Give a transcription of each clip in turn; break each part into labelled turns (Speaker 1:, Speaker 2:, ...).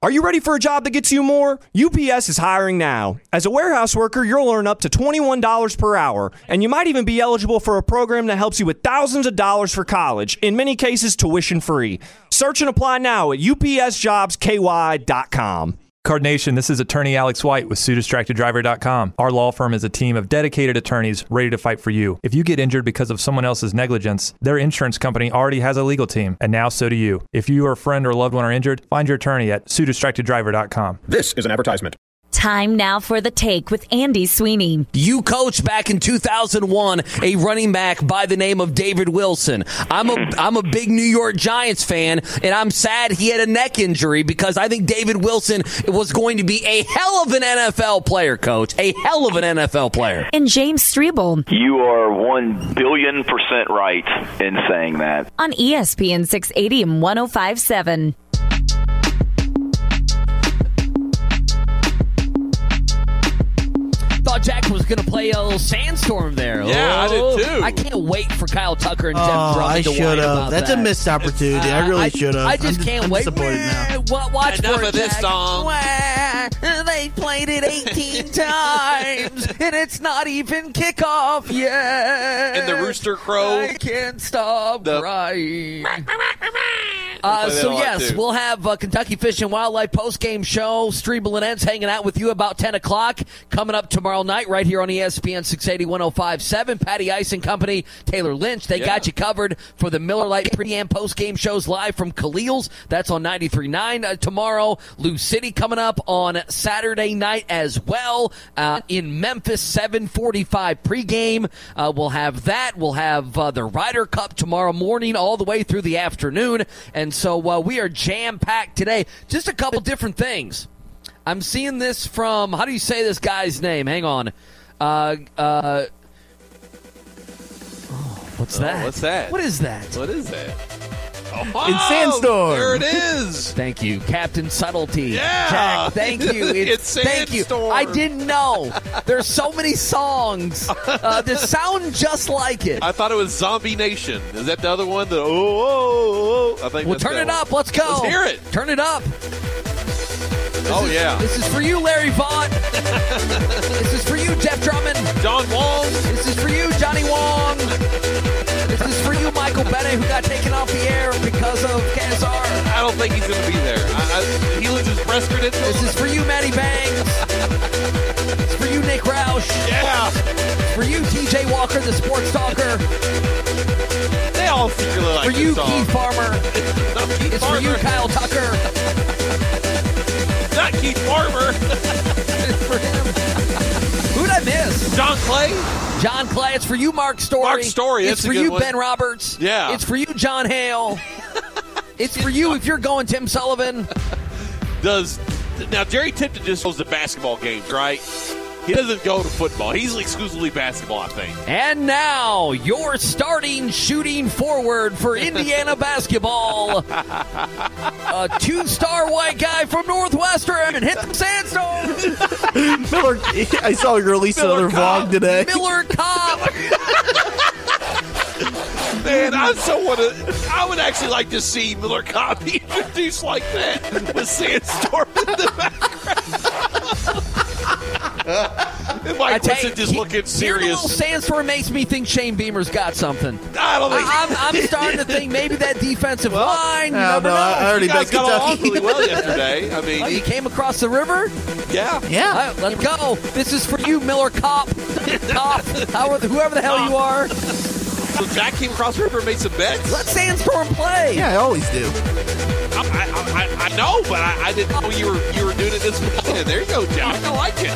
Speaker 1: Are you ready for a job that gets you more? UPS is hiring now. As a warehouse worker, you'll earn up to $21 per hour, and you might even be eligible for a program that helps you with thousands of dollars for college, in many cases tuition free. Search and apply now at upsjobsky.com.
Speaker 2: Card Nation, this is attorney Alex White with SueDistractedDriver.com. Our law firm is a team of dedicated attorneys ready to fight for you. If you get injured because of someone else's negligence, their insurance company already has a legal team, and now so do you. If you or a friend or loved one are injured, find your attorney at SueDistractedDriver.com.
Speaker 3: This is an advertisement.
Speaker 4: Time now for The Take with Andy Sweeney.
Speaker 5: You coached back in 2001 a running back by the name of David Wilson. I'm a big New York Giants fan, and I'm sad he had a neck injury because I think David Wilson was going to be a hell of an NFL player, Coach. A hell of an NFL player.
Speaker 4: And James Strebel.
Speaker 6: You are 1,000,000,000% right in saying that.
Speaker 4: On ESPN 680 and 105.7.
Speaker 5: Thought Jack was going to play a little sandstorm there.
Speaker 7: Yeah, I did too.
Speaker 5: I can't wait for Kyle Tucker and Jeff Drummond to whine about
Speaker 8: That's
Speaker 5: that.
Speaker 8: a missed opportunity. I really should have.
Speaker 5: I just can't wait.
Speaker 8: Disappointed now.
Speaker 5: Watch
Speaker 7: Enough
Speaker 5: for it,
Speaker 7: of this
Speaker 5: Jack.
Speaker 7: song.
Speaker 5: They played it 18 times, and it's not even kickoff yet.
Speaker 7: And the rooster crow.
Speaker 5: I can't stop crying. So, yes,
Speaker 7: too.
Speaker 5: we'll have Kentucky Fish and Wildlife post-game show. Strebel and Ents hanging out with you about 10 o'clock. Coming up tomorrow night right here on ESPN 680 105.7. Patty Ice and Company, Taylor Lynch. They got you covered for the Miller Lite pre- and post-game shows live from Khalil's. That's on 93.9 tomorrow. Lou City coming up on Saturday night as well. In Memphis, 7:45 pregame. We'll have that. We'll have the Ryder Cup tomorrow morning all the way through the afternoon. And so we are jam-packed today. Just a couple different things. I'm seeing this from, how do you say this guy's name? Hang on. What's that?
Speaker 7: What's that?
Speaker 5: What is that?
Speaker 7: What is that?
Speaker 8: In Sandstorm.
Speaker 7: There it is.
Speaker 5: Thank you, Captain Subtlety.
Speaker 7: Yeah.
Speaker 5: Jack, thank you.
Speaker 7: It's
Speaker 5: thank you.
Speaker 7: Sandstorm.
Speaker 5: I didn't know. There's so many songs that sound just like it.
Speaker 7: I thought it was Zombie Nation. Is that the other one? The oh. I think.
Speaker 5: Well,
Speaker 7: that's
Speaker 5: turn
Speaker 7: that
Speaker 5: it
Speaker 7: one.
Speaker 5: up. Let's go.
Speaker 7: Let's hear it.
Speaker 5: Turn it up.
Speaker 7: Yeah.
Speaker 5: This is for you, Larry Vaught. This is for you, Jeff Drummond.
Speaker 7: John Wong.
Speaker 5: This is for you, Johnny Wong. This is for you, Michael Bennett, who got taken off the air because of Kazar.
Speaker 7: I don't think he's going to be there. He loses press credentials.
Speaker 5: This is for you, Matty Banks. It's for you, Nick Roush.
Speaker 7: Yeah.
Speaker 5: It's for you, TJ Walker, the sports talker.
Speaker 7: They all secretly like
Speaker 5: For you,
Speaker 7: this song.
Speaker 5: Keith Farmer.
Speaker 7: No, Keith
Speaker 5: It's
Speaker 7: Farmer.
Speaker 5: for you, Kyle Tucker.
Speaker 7: Not Keith Farmer.
Speaker 5: It's for him. Who'd I miss?
Speaker 7: John Clay.
Speaker 5: John Clay. It's for you, Mark Story.
Speaker 7: Mark Story,
Speaker 5: It's
Speaker 7: that's a
Speaker 5: for
Speaker 7: good
Speaker 5: you,
Speaker 7: one.
Speaker 5: Ben Roberts.
Speaker 7: Yeah.
Speaker 5: It's for you, John Hale. It's for you if you're going Tim Sullivan.
Speaker 7: Now Jerry Tipton just goes to basketball games, right? He doesn't go to football. He's exclusively basketball, I think.
Speaker 5: And now, your starting shooting forward for Indiana basketball. A two-star white guy from Northwestern. Hit the sandstone.
Speaker 8: Miller, I saw you release another vlog today.
Speaker 5: Miller Kopp.
Speaker 7: Man, I would actually like to see Miller Kopp introduced like that with Sandstorm in the background. And Mike Wilson just looking serious.
Speaker 5: Little Sandstorm makes me think Shane Beamer's got something.
Speaker 7: I don't think
Speaker 5: I'm starting to think maybe that defensive line. You
Speaker 8: No,
Speaker 5: never know.
Speaker 8: I already
Speaker 7: you guys
Speaker 8: bet
Speaker 7: got along
Speaker 8: Kentucky.
Speaker 7: really well yesterday. I
Speaker 5: Oh,
Speaker 7: mean,
Speaker 5: you came across the river?
Speaker 7: yeah.
Speaker 8: Yeah.
Speaker 5: All right, let's go. This is for you, Miller Kopp. Kopp. Whoever the hell you are.
Speaker 7: So Jack came across the river and made some bets.
Speaker 5: Let Sandstorm play.
Speaker 8: Yeah, I always do.
Speaker 7: I know, but I didn't know you were doing it this weekend. There you go, Jack. I like it.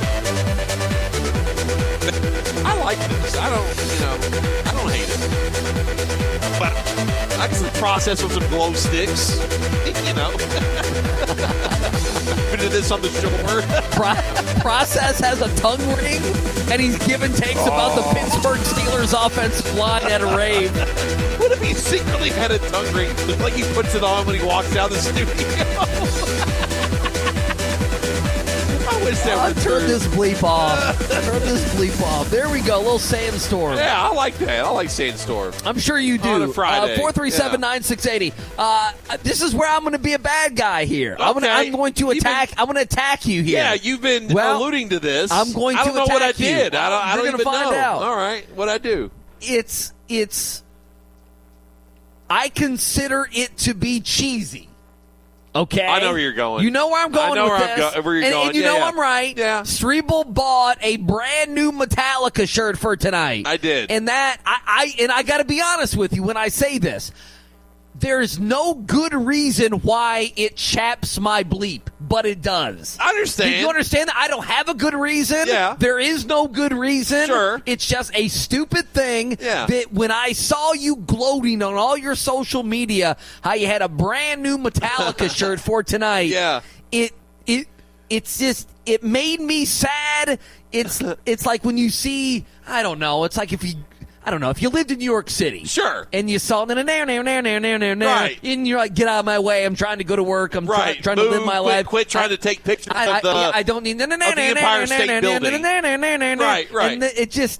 Speaker 7: I like this. I don't hate it. But I can process with some glow sticks. Been to this on the shore.
Speaker 5: Process has a tongue ring, and he's giving takes about the Pittsburgh Steelers offensive line at a rave.
Speaker 7: What if he secretly had a tongue ring, like he puts it on when he walks out of the studio? I wish that was
Speaker 5: Turn
Speaker 7: true.
Speaker 5: this bleep off. Turn this bleep off. There we go. A little sandstorm.
Speaker 7: Yeah, I like that. I like Sandstorm.
Speaker 5: I'm sure you do.
Speaker 7: On a Friday.
Speaker 5: 437-9680. This is where I'm going to be a bad guy here.
Speaker 7: Okay.
Speaker 5: I'm going to attack. I'm going to attack you here.
Speaker 7: Yeah, you've been alluding to this.
Speaker 5: I'm going to
Speaker 7: I don't know what I
Speaker 5: attack you.
Speaker 7: did. I
Speaker 5: You're
Speaker 7: don't
Speaker 5: gonna
Speaker 7: even
Speaker 5: find
Speaker 7: know.
Speaker 5: out.
Speaker 7: All right, what'd I do?
Speaker 5: It's. I consider it to be cheesy. Okay,
Speaker 7: I know where you're going.
Speaker 5: You know where I'm going
Speaker 7: I know
Speaker 5: with
Speaker 7: where I'm
Speaker 5: this.
Speaker 7: where you're going.
Speaker 5: And you
Speaker 7: Yeah,
Speaker 5: know
Speaker 7: yeah.
Speaker 5: I'm right.
Speaker 7: Yeah.
Speaker 5: Strebel bought a brand new Metallica shirt for tonight.
Speaker 7: I did.
Speaker 5: And that I got to be honest with you when I say this. There's no good reason why it chaps my bleep, but it does.
Speaker 7: I understand.
Speaker 5: Do you understand that? I don't have a good reason.
Speaker 7: Yeah.
Speaker 5: There is no good reason.
Speaker 7: Sure.
Speaker 5: It's just a stupid thing
Speaker 7: Yeah.
Speaker 5: that when I saw you gloating on all your social media how you had a brand new Metallica shirt for tonight,
Speaker 7: Yeah.
Speaker 5: it's just it made me sad. It's like when you see, I don't know, it's like if you lived in New York City.
Speaker 7: Sure.
Speaker 5: And you saw
Speaker 7: Right.
Speaker 5: and you're like, get out of my way. I'm trying to go to work. I'm
Speaker 7: Right.
Speaker 5: trying to live my life.
Speaker 7: Quit trying to take pictures of
Speaker 5: I don't need
Speaker 7: the Empire State Building. Right.
Speaker 5: And it just,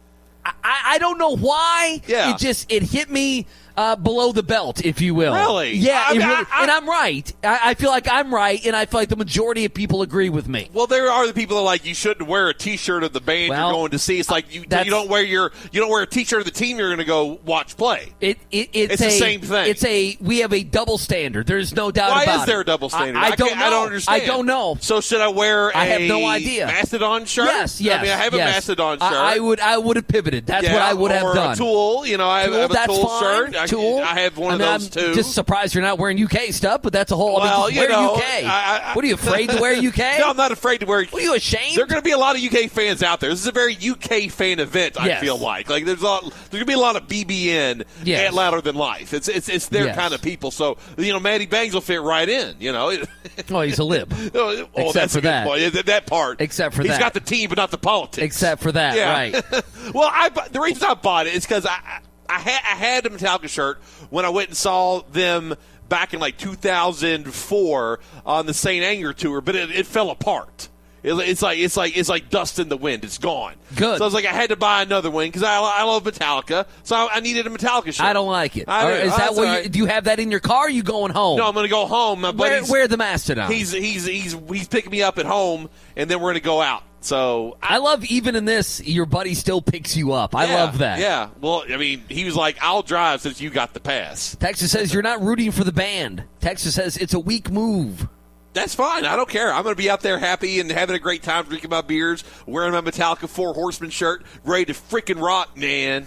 Speaker 5: I don't know why.
Speaker 7: Yeah.
Speaker 5: It hit me below the belt, if you will.
Speaker 7: Really?
Speaker 5: Yeah.
Speaker 7: I mean,
Speaker 5: and I'm right. I feel like I'm right, and I feel like the majority of people agree with me.
Speaker 7: Well, there are the people that are like, you shouldn't wear a T-shirt of the band
Speaker 5: Well,
Speaker 7: you're going to see. It's like you don't wear a T-shirt of the team you're going to go watch play.
Speaker 5: It's
Speaker 7: the same thing.
Speaker 5: We have a double standard. There's no doubt
Speaker 7: Why
Speaker 5: about it.
Speaker 7: is there a double standard?
Speaker 5: I don't know.
Speaker 7: I don't understand.
Speaker 5: I don't know.
Speaker 7: So should I wear
Speaker 5: I have no idea.
Speaker 7: Mastodon shirt?
Speaker 5: Yes.
Speaker 7: I mean, I have a Mastodon shirt.
Speaker 5: I would have pivoted. That's what I would have
Speaker 7: or
Speaker 5: done.
Speaker 7: A Tool, I have a
Speaker 5: that's
Speaker 7: Tool
Speaker 5: fine.
Speaker 7: shirt.
Speaker 5: Tool.
Speaker 7: I have one of those
Speaker 5: I'm
Speaker 7: too.
Speaker 5: just surprised you're not wearing UK stuff, but that's a whole.
Speaker 7: Well,
Speaker 5: wear UK. What are you afraid to wear UK?
Speaker 7: No, I'm not afraid to wear.
Speaker 5: What, are you ashamed?
Speaker 7: There are going to be a lot of UK fans out there. This is a very UK fan event. I
Speaker 5: Yes.
Speaker 7: feel like there's going to be a lot of BBN
Speaker 5: Yes.
Speaker 7: at Louder Than Life. It's their
Speaker 5: Yes.
Speaker 7: kind of people. So Matty Bangs will fit right in.
Speaker 5: Oh, he's a lib.
Speaker 7: Oh,
Speaker 5: Except
Speaker 7: that's
Speaker 5: for
Speaker 7: a good
Speaker 5: that.
Speaker 7: point. That part.
Speaker 5: Except for
Speaker 7: He's
Speaker 5: that.
Speaker 7: got the team, but not the politics.
Speaker 5: Except for that,
Speaker 7: Yeah.
Speaker 5: right?
Speaker 7: Well, the reason I bought it is because I had a Metallica shirt when I went and saw them back in like 2004 on the St. Anger tour, but it fell apart. It's like dust in the wind. It's gone.
Speaker 5: Good.
Speaker 7: So I was like, I had to buy another one because I love Metallica. So I needed a Metallica shirt.
Speaker 5: I don't like it.
Speaker 7: I do.
Speaker 5: Is that
Speaker 7: That's
Speaker 5: what?
Speaker 7: all right.
Speaker 5: Do you have that in your car? Or are you going home?
Speaker 7: No, I'm going to go home. My buddy's
Speaker 5: Where the Mastodon?
Speaker 7: he's picking me up at home, and then we're going to go out. So
Speaker 5: I love even in this, your buddy still picks you up. I love that.
Speaker 7: Yeah. Well, I mean, he was like, I'll drive since you got the pass.
Speaker 5: Texas says you're not rooting for the band. Texas says it's a weak move.
Speaker 7: That's fine. I don't care. I'm going to be out there happy and having a great time drinking my beers, wearing my Metallica Four Horsemen shirt, ready to freaking rock, man.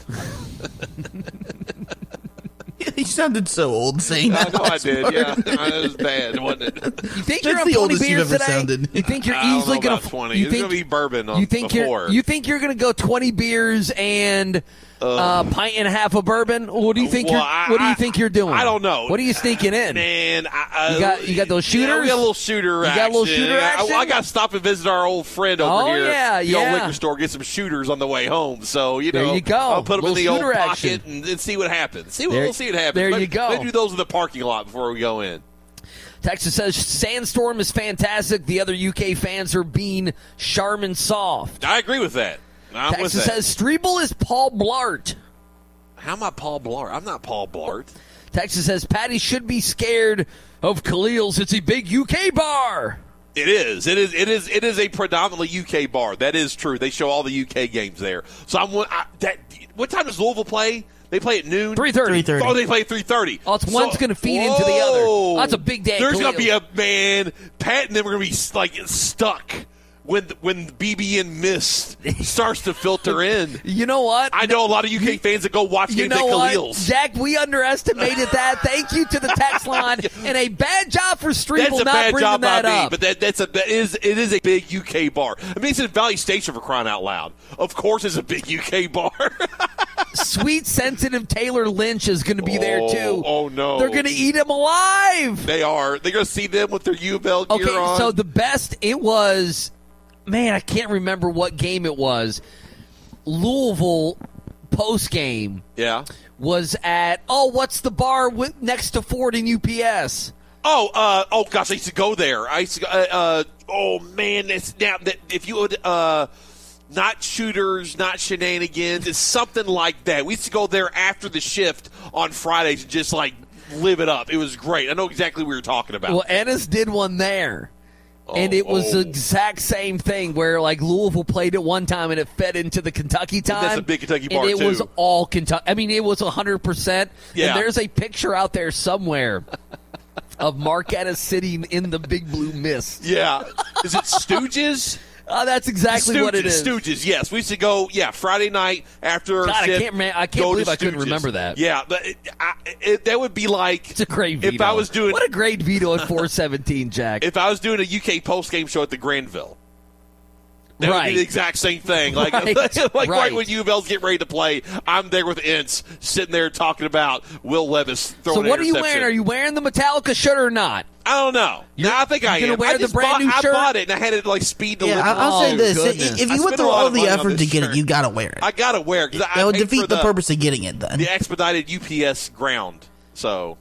Speaker 8: You sounded so old saying
Speaker 7: I
Speaker 8: that.
Speaker 7: know I
Speaker 8: last
Speaker 7: did.
Speaker 8: part.
Speaker 7: Yeah, it was bad, wasn't it?
Speaker 5: You think
Speaker 8: That's
Speaker 5: you're up
Speaker 8: the
Speaker 5: 20
Speaker 8: oldest
Speaker 5: beers
Speaker 8: you've ever
Speaker 5: today?
Speaker 8: sounded.
Speaker 5: You think you're
Speaker 7: I don't
Speaker 5: easily
Speaker 7: know
Speaker 5: going
Speaker 7: about 20. It's going to be bourbon on before.
Speaker 5: You think you're going to go 20 beers and pint and a half of bourbon? What do you think? What do you think you're doing?
Speaker 7: I don't know.
Speaker 5: What are you sneaking in?
Speaker 7: Man,
Speaker 5: You got those shooters?
Speaker 7: Yeah, we got a little shooter
Speaker 5: You
Speaker 7: action.
Speaker 5: got a little shooter action?
Speaker 7: I got to stop and visit our old friend over
Speaker 5: Oh,
Speaker 7: here.
Speaker 5: yeah,
Speaker 7: the old
Speaker 5: yeah.
Speaker 7: liquor store, get some shooters on the way home. So,
Speaker 5: There you go.
Speaker 7: I'll put them in the
Speaker 5: Little
Speaker 7: old
Speaker 5: shooter
Speaker 7: pocket
Speaker 5: action.
Speaker 7: and see what happens.
Speaker 5: There-
Speaker 7: We'll see what happens.
Speaker 5: there you
Speaker 7: Maybe-
Speaker 5: go.
Speaker 7: Maybe do those in the parking lot before we go in.
Speaker 5: Texas says Sandstorm is fantastic. The other UK fans are being Charmin soft.
Speaker 7: I agree with that. I'm with
Speaker 5: Texas
Speaker 7: that.
Speaker 5: says Strebel is Paul Blart.
Speaker 7: How am I Paul Blart? I'm not Paul Blart.
Speaker 5: Texas says Patty should be scared of Khalil's. It's a big UK bar.
Speaker 7: It is. It is a predominantly UK bar. That is true. They show all the UK games there. So what time does Louisville play? They play at noon.
Speaker 5: 3:30.
Speaker 8: 3:30.
Speaker 7: Oh, they play at 3:30.
Speaker 5: Oh, it's one's going to feed into the other. That's a big day.
Speaker 7: There's going to be Pat and them are going to be like stuck when BBN Mist starts to filter in.
Speaker 5: You know what?
Speaker 7: I know a lot of UK fans that go watch
Speaker 5: You
Speaker 7: games at
Speaker 5: know what,
Speaker 7: Khalil's.
Speaker 5: Jack? We underestimated that. Thank you to the text line, and a bad job for
Speaker 7: That's
Speaker 5: Strebel
Speaker 7: a
Speaker 5: not
Speaker 7: bad
Speaker 5: bringing
Speaker 7: job
Speaker 5: that
Speaker 7: by me,
Speaker 5: up.
Speaker 7: but it is a big UK bar. I mean, it's in Valley Station for crying out loud. Of course, it's a big UK bar.
Speaker 5: Sweet, sensitive Taylor Lynch is going to be there too.
Speaker 7: Oh no,
Speaker 5: They're going to eat him alive.
Speaker 7: They are. They're going to see them with their U of L gear
Speaker 5: Okay,
Speaker 7: on.
Speaker 5: so the best it was, man, I can't remember what game it was. Louisville post game
Speaker 7: yeah.
Speaker 5: was at what's the bar next to Ford and UPS?
Speaker 7: Oh gosh, I used to go there. I used to go, oh man, if you would, not shooters, not shenanigans, it's something like that. We used to go there after the shift on Fridays and just like live it up. It was great. I know exactly what you're talking about.
Speaker 5: Well, Ennis did one there. And it was the exact same thing where, like, Louisville played it one time and it fed into the Kentucky time.
Speaker 7: That's a big Kentucky bar,
Speaker 5: and it
Speaker 7: too.
Speaker 5: was all Kentucky. I mean, it was 100%.
Speaker 7: Yeah.
Speaker 5: And there's a picture out there somewhere of Mark Ennis sitting in the big blue mist.
Speaker 7: Yeah. Is it Stooges?
Speaker 5: That's exactly what it is.
Speaker 7: Stooges, yes. We used to go, Friday night after
Speaker 5: God,
Speaker 7: shift.
Speaker 5: I can't believe I couldn't remember that.
Speaker 7: Yeah, but that would be like...
Speaker 5: It's a great veto.
Speaker 7: If I was doing...
Speaker 5: What a great veto at 417, Jack.
Speaker 7: If I was doing a UK post-game show at the Granville. That would be the exact same thing. Like, right when U of L's getting ready to play, I'm there with Ince, sitting there talking about Will Levis throwing an interception.
Speaker 5: So what are you wearing? Are you wearing the Metallica shirt or not?
Speaker 7: I don't know. I think I am.
Speaker 5: You're going to wear the brand new shirt?
Speaker 7: I bought it, and I had it, like, speed delivered.
Speaker 8: Yeah, I'll say this.
Speaker 5: Goodness.
Speaker 8: If you went through all the effort to get it, you got to wear it.
Speaker 7: I got to wear it.
Speaker 8: That would defeat the purpose of getting it, then.
Speaker 7: The expedited UPS ground. So...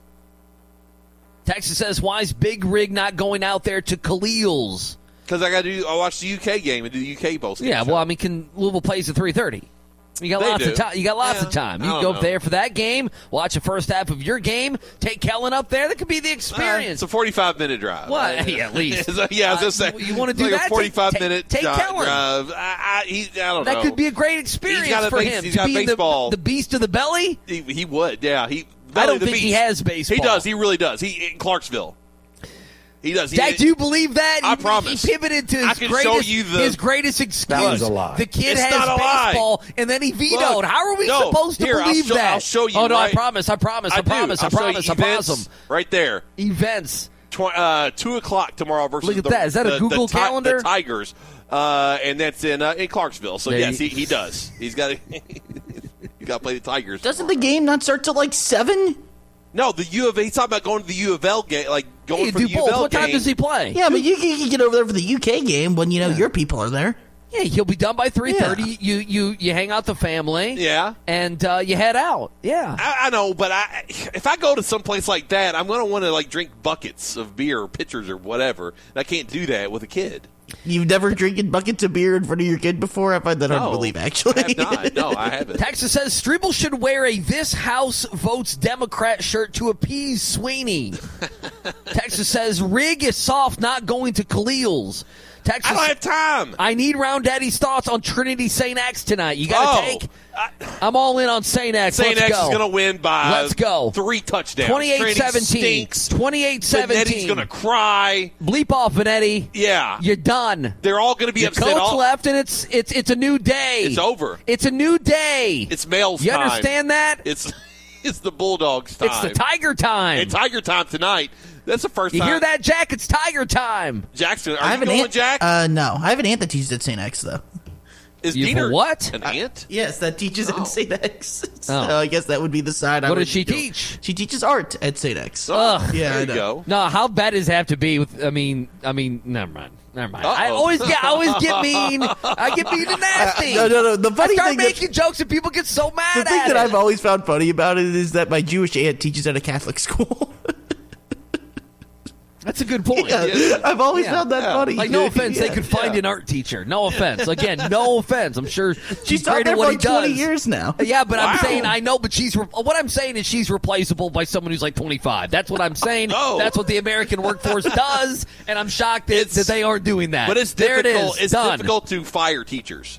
Speaker 5: Texas says, why is Big Rig not going out there to Khalil's?
Speaker 7: Because I watch the UK game and do the UK post game.
Speaker 5: Yeah, well, I mean, Louisville plays at 3:30. You got lots of time. You got lots of time. You can go up there for that game, watch the first half of your game, take Kellen up there. That could be the experience.
Speaker 7: It's a 45-minute drive.
Speaker 5: What? Yeah, at least.
Speaker 7: Yeah, I was just saying.
Speaker 5: You want to do
Speaker 7: like
Speaker 5: that?
Speaker 7: A 45-minute
Speaker 5: take
Speaker 7: drive.
Speaker 5: Kellen.
Speaker 7: I don't know.
Speaker 5: That could be a great experience for him.
Speaker 7: He's got
Speaker 5: to be
Speaker 7: baseball.
Speaker 5: The beast of the belly.
Speaker 7: He would. Yeah.
Speaker 5: I don't think he has baseball.
Speaker 7: He does. He really does. He in Clarksville. He does.
Speaker 5: Jack, do you believe that?
Speaker 7: I promise.
Speaker 5: He pivoted to his greatest excuse.
Speaker 3: That was a lie.
Speaker 5: The kid has baseball, and then he vetoed.
Speaker 7: Look,
Speaker 5: how are we supposed to believe that?
Speaker 7: I'll show you.
Speaker 5: Oh, no,
Speaker 7: right.
Speaker 5: I promise. I promise.
Speaker 7: Right there.
Speaker 5: Events.
Speaker 7: 2 o'clock tomorrow versus
Speaker 5: Look at that. Is that a Google Calendar?
Speaker 7: The Tigers. And that's in Clarksville. So, yes, he does. He's got to play the Tigers.
Speaker 8: Doesn't the game not start till like 7?
Speaker 7: No, the U of A. He's talking about going to the U of L game, like going for the U of L game.
Speaker 5: What time does he play?
Speaker 8: Yeah, but you can get over there for the UK game when your people are there.
Speaker 5: Yeah, he'll be done by 3:30. Yeah. You hang out the family.
Speaker 7: Yeah,
Speaker 5: and you head out. Yeah,
Speaker 7: I know, but if I go to some place like that, I'm going to want to like drink buckets of beer, or pitchers, or whatever. And I can't do that with a kid.
Speaker 8: You've never drinking buckets of beer in front of your kid before? I find that hard to believe, actually.
Speaker 7: I have not. No, I haven't.
Speaker 5: Texas says Strebel should wear a This House Votes Democrat shirt to appease Sweeney. Texas says Rig is soft, not going to Khalil's. Texas,
Speaker 7: I don't have time.
Speaker 5: I need Round Daddy's thoughts on Trinity St. X tonight. You got to take. I'm all in on St. X.
Speaker 7: St. X is going to win by 3 touchdowns.
Speaker 5: 28-17. 28-17.
Speaker 7: Vanetti's going to cry.
Speaker 5: Bleep off, Vanetti.
Speaker 7: Yeah.
Speaker 5: You're done.
Speaker 7: They're all going to be upset.
Speaker 5: Coach left, and it's a new day.
Speaker 7: It's over.
Speaker 5: It's a new day.
Speaker 7: It's Males
Speaker 5: you
Speaker 7: time.
Speaker 5: You understand that?
Speaker 7: It's the Bulldogs time.
Speaker 5: It's the Tiger time.
Speaker 7: It's Tiger time tonight. That's the first
Speaker 5: time.
Speaker 7: You
Speaker 5: hear that, Jack? It's Tiger time.
Speaker 7: Jackson, are you going, Jack?
Speaker 8: No. I have an aunt that teaches at St. X, though.
Speaker 7: Is Diener
Speaker 5: what?
Speaker 7: An aunt?
Speaker 8: Yes, that teaches at St. X. So I guess that would be the side.
Speaker 5: What does she teach?
Speaker 8: She teaches art at St. X.
Speaker 7: Oh,
Speaker 8: yeah,
Speaker 7: there you go.
Speaker 5: No, how bad does it have to be? With I mean, never mind. I always get mean. I get mean and nasty.
Speaker 8: No. The funny
Speaker 5: I
Speaker 8: thing
Speaker 5: start making jokes and people get so mad.
Speaker 8: The thing that I've always found funny about it is that my Jewish aunt teaches at a Catholic school.
Speaker 5: That's a good point.
Speaker 8: Yeah, I've always found that funny.
Speaker 5: Like, no offense, they could find an art teacher. No offense. Again, no offense. I'm sure she's great at what he does.
Speaker 8: 20 years now.
Speaker 5: Yeah, but I'm saying I know, but what I'm saying is she's replaceable by someone who's like 25. That's what I'm saying. That's what the American workforce does, and I'm shocked that they aren't doing that.
Speaker 7: But it's
Speaker 5: difficult.
Speaker 7: There it is. It's difficult to fire teachers.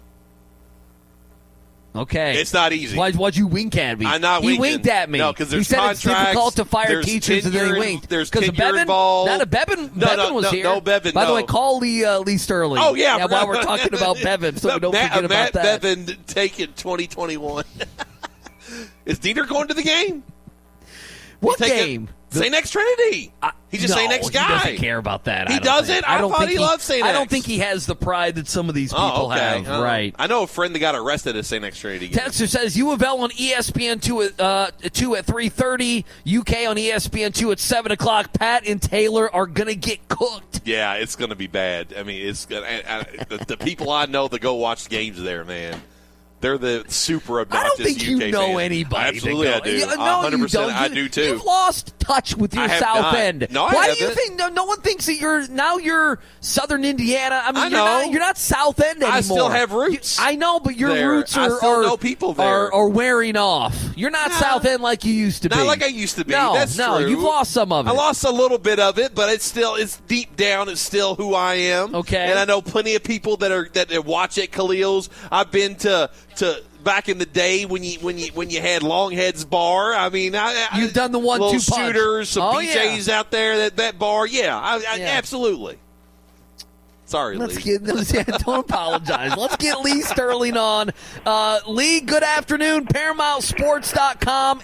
Speaker 5: Okay.
Speaker 7: It's not easy.
Speaker 5: Why'd you wink at me?
Speaker 7: I'm not winking.
Speaker 5: He winked at me.
Speaker 7: No, because there's
Speaker 5: he said
Speaker 7: contracts.
Speaker 5: It's difficult to fire teachers, and then he winked.
Speaker 7: There's
Speaker 5: because of Bevan
Speaker 7: involved.
Speaker 5: Not a Bevan. Bevan was here.
Speaker 7: No, Bevan.
Speaker 5: By the way, call Lee Sterling.
Speaker 7: Oh, yeah.
Speaker 5: While we're talking about Bevan, so we don't forget about that.
Speaker 7: Matt Bevan taking 2021. Is Dieter going to the game?
Speaker 5: What game?
Speaker 7: St. X Trinity. He's just St. X guy.
Speaker 5: He doesn't care about that.
Speaker 7: He doesn't? I thought he loved St. X.
Speaker 5: I don't think he has the pride that some of these people have. Right.
Speaker 7: I know a friend that got arrested at St. X Trinity game.
Speaker 5: Texter says U of L on ESPN2 at 3:30, UK on ESPN2 at 7 o'clock. Pat and Taylor are going to get cooked.
Speaker 7: Yeah, it's going to be bad. I mean, it's gonna, the people I know that go watch games there, man. They're the super obnoxious.
Speaker 5: I don't think you
Speaker 7: UK
Speaker 5: know
Speaker 7: fans.
Speaker 5: anybody.
Speaker 7: Absolutely, I do.
Speaker 5: No,
Speaker 7: 100%,
Speaker 5: you don't.
Speaker 7: I do too.
Speaker 5: You've lost touch with your
Speaker 7: I have
Speaker 5: South
Speaker 7: not.
Speaker 5: End.
Speaker 7: No, I
Speaker 5: Why do you
Speaker 7: haven't.
Speaker 5: think no one thinks that you're Southern Indiana? I mean,
Speaker 7: I know.
Speaker 5: you're not South End anymore.
Speaker 7: I still have roots.
Speaker 5: I know, but your
Speaker 7: there.
Speaker 5: roots
Speaker 7: I
Speaker 5: are
Speaker 7: still know people there.
Speaker 5: are wearing off. You're not South End like you used to be.
Speaker 7: Not like I used to be.
Speaker 5: No,
Speaker 7: That's true.
Speaker 5: you've lost some of it.
Speaker 7: I lost a little bit of it, but it's deep down. It's still who I am.
Speaker 5: Okay.
Speaker 7: And I know plenty of people that watch at Khalil's. I've been to back in the day when you had Longhead's bar. I mean,
Speaker 5: you've done the 1-2
Speaker 7: little
Speaker 5: punch.
Speaker 7: shooters, some BJ's
Speaker 5: yeah.
Speaker 7: out there. That bar, yeah, absolutely. Sorry,
Speaker 5: Let's
Speaker 7: Lee.
Speaker 5: don't apologize. Let's get Lee Sterling on. Lee, good afternoon. ParamountSports.com,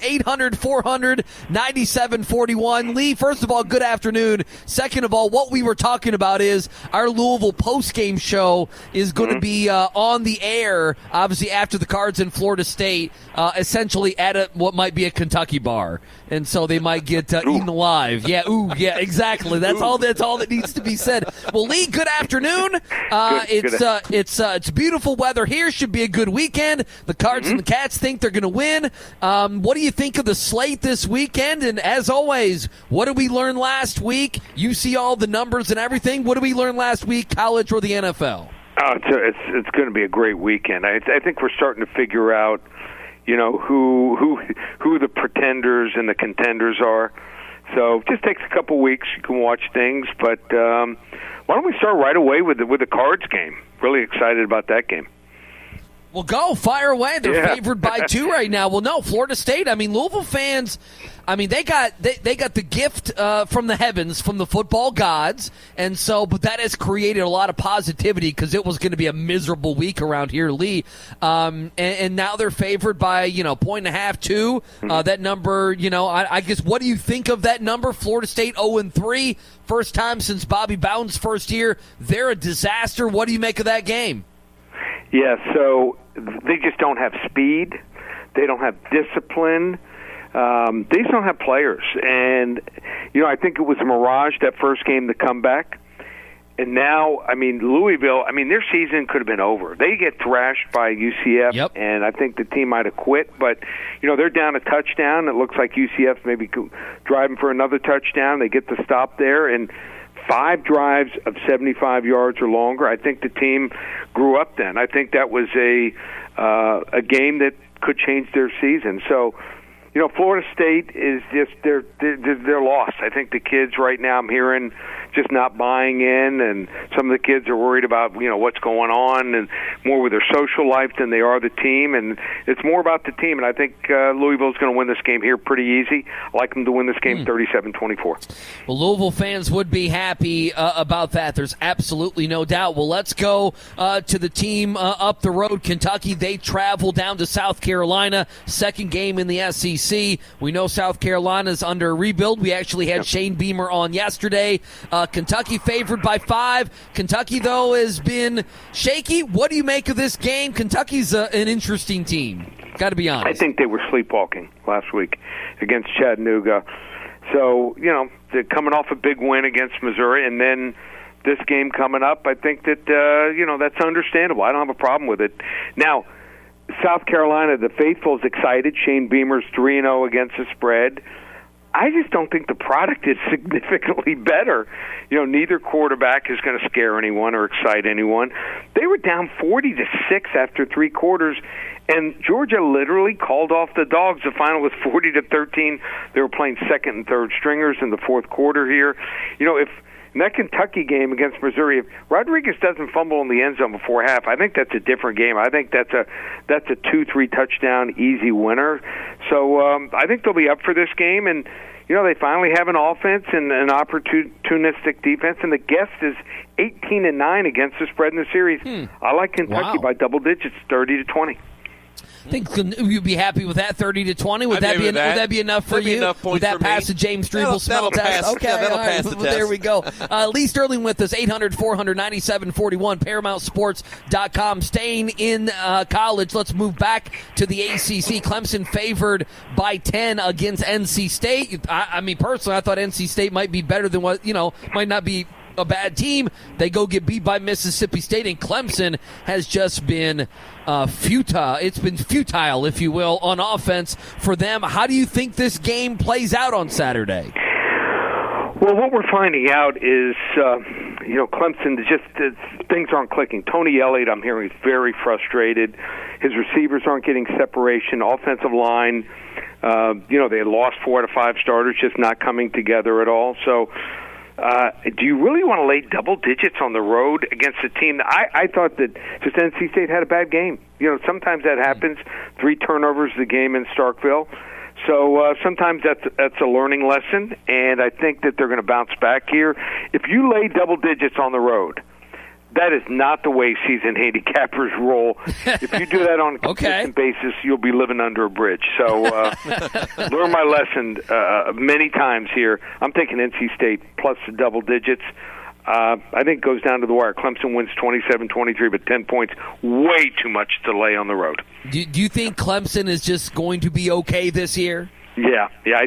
Speaker 5: 800-400-9741. Lee, first of all, good afternoon. Second of all, what we were talking about is our Louisville postgame show is going to be on the air, obviously, after the Cards in Florida State, essentially at what might be a Kentucky bar. And so they might get eaten alive. Yeah, exactly. That's all that needs to be said. Well, Lee, good afternoon. It's beautiful weather here. Should be a good weekend. The Cards and the Cats think they're going to win. What do you think of the slate this weekend? And as always, what did we learn last week? You see all the numbers and everything. What did we learn last week, college or the NFL?
Speaker 3: It's going to be a great weekend. I think we're starting to figure out, who the pretenders and the contenders are. So it just takes a couple weeks. You can watch things, but why don't we start right away with the Cards game? Really excited about that game.
Speaker 5: Well, go. Fire away. They're favored by 2 right now. Well, no, Florida State. I mean, Louisville fans, they got the gift from the heavens, from the football gods. And so, but that has created a lot of positivity because it was going to be a miserable week around here, Lee. And now they're favored by, 1.5, 2. That number, I guess, what do you think of that number? Florida State 0-3. First time since Bobby Bowden's first year. They're a disaster. What do you make of that game?
Speaker 3: Yeah, so they just don't have speed. They don't have discipline. They just don't have players. And, I think it was a mirage, that first game, the comeback. And now, Louisville, their season could have been over. They get thrashed by UCF, and I think the team might have quit. But, they're down a touchdown. It looks like UCF maybe driving for another touchdown. They get the stop there, and 5 drives of 75 yards or longer. I think the team grew up then. I think that was a game that could change their season. So, Florida State is just they're lost. I think the kids right now, I'm hearing, just not buying in, and some of the kids are worried about what's going on and more with their social life than they are the team, and it's more about the team. And I think Louisville's going to win this game here pretty easy. I like them to win this game 37-24.
Speaker 5: Well, Louisville fans would be happy about that. There's absolutely no doubt. Well, let's go to the team up the road, Kentucky. They travel down to South Carolina, second game in the SEC. We know South Carolina's under a rebuild. We actually had Shane Beamer on yesterday. Kentucky favored by 5. Kentucky, though, has been shaky. What do you make of this game? Kentucky's an interesting team. Got to be honest.
Speaker 3: I think they were sleepwalking last week against Chattanooga. So, they're coming off a big win against Missouri, and then this game coming up, I think that, that's understandable. I don't have a problem with it. Now, South Carolina, the faithful is excited. Shane Beamer's 3-0 against the spread. I just don't think the product is significantly better. Neither quarterback is going to scare anyone or excite anyone. They were down 40-6 after 3 quarters, and Georgia literally called off the Dogs. The final was 40-13. They were playing second and third stringers in the fourth quarter here. If in that Kentucky game against Missouri, if Rodriguez doesn't fumble in the end zone before half, I think that's a different game. I think that's a 2-3 touchdown easy winner. So I think they'll be up for this game, and they finally have an offense and an opportunistic defense, and the guest is 18-9 against the spread in the series. I like Kentucky by double digits, 30-20.
Speaker 5: I think you'd be happy with that, 30-20. Would that be enough for you? Would that pass the James Strebel smell test?
Speaker 7: Pass.
Speaker 5: Okay,
Speaker 7: that'll pass the test.
Speaker 5: There we go. Lee Sterling with us, 800-400-9741, ParamountSports.com. Staying in college, let's move back to the ACC. Clemson favored by 10 against NC State. I mean, personally, I thought NC State might be better than what, might not be a bad team, they go get beat by Mississippi State, and Clemson has just been futile. It's been futile, if you will, on offense for them. How do you think this game plays out on Saturday?
Speaker 3: Well, what we're finding out is, Clemson, things aren't clicking. Tony Elliott, I'm hearing, is very frustrated. His receivers aren't getting separation. Offensive line, they had lost 4 out of 5 starters, just not coming together at all. So, do you really want to lay double digits on the road against a team that I thought that just NC State had a bad game? Sometimes that happens. 3 turnovers the game in Starkville. So sometimes that's a learning lesson, and I think that they're going to bounce back here. If you lay double digits on the road, that is not the way season handicappers roll. If you do that on a consistent basis, you'll be living under a bridge. So learn my lesson many times here. I'm taking NC State plus the double digits. I think it goes down to the wire. Clemson wins 27-23, but 10 points, way too much to lay on the road.
Speaker 5: Do you think Clemson is just going to be okay this year?
Speaker 3: Yeah.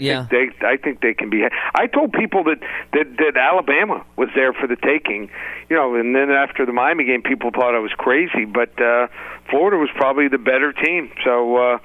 Speaker 3: I think they can be. I told people that Alabama was there for the taking, and then after the Miami game, people thought I was crazy. But Florida was probably the better team. So,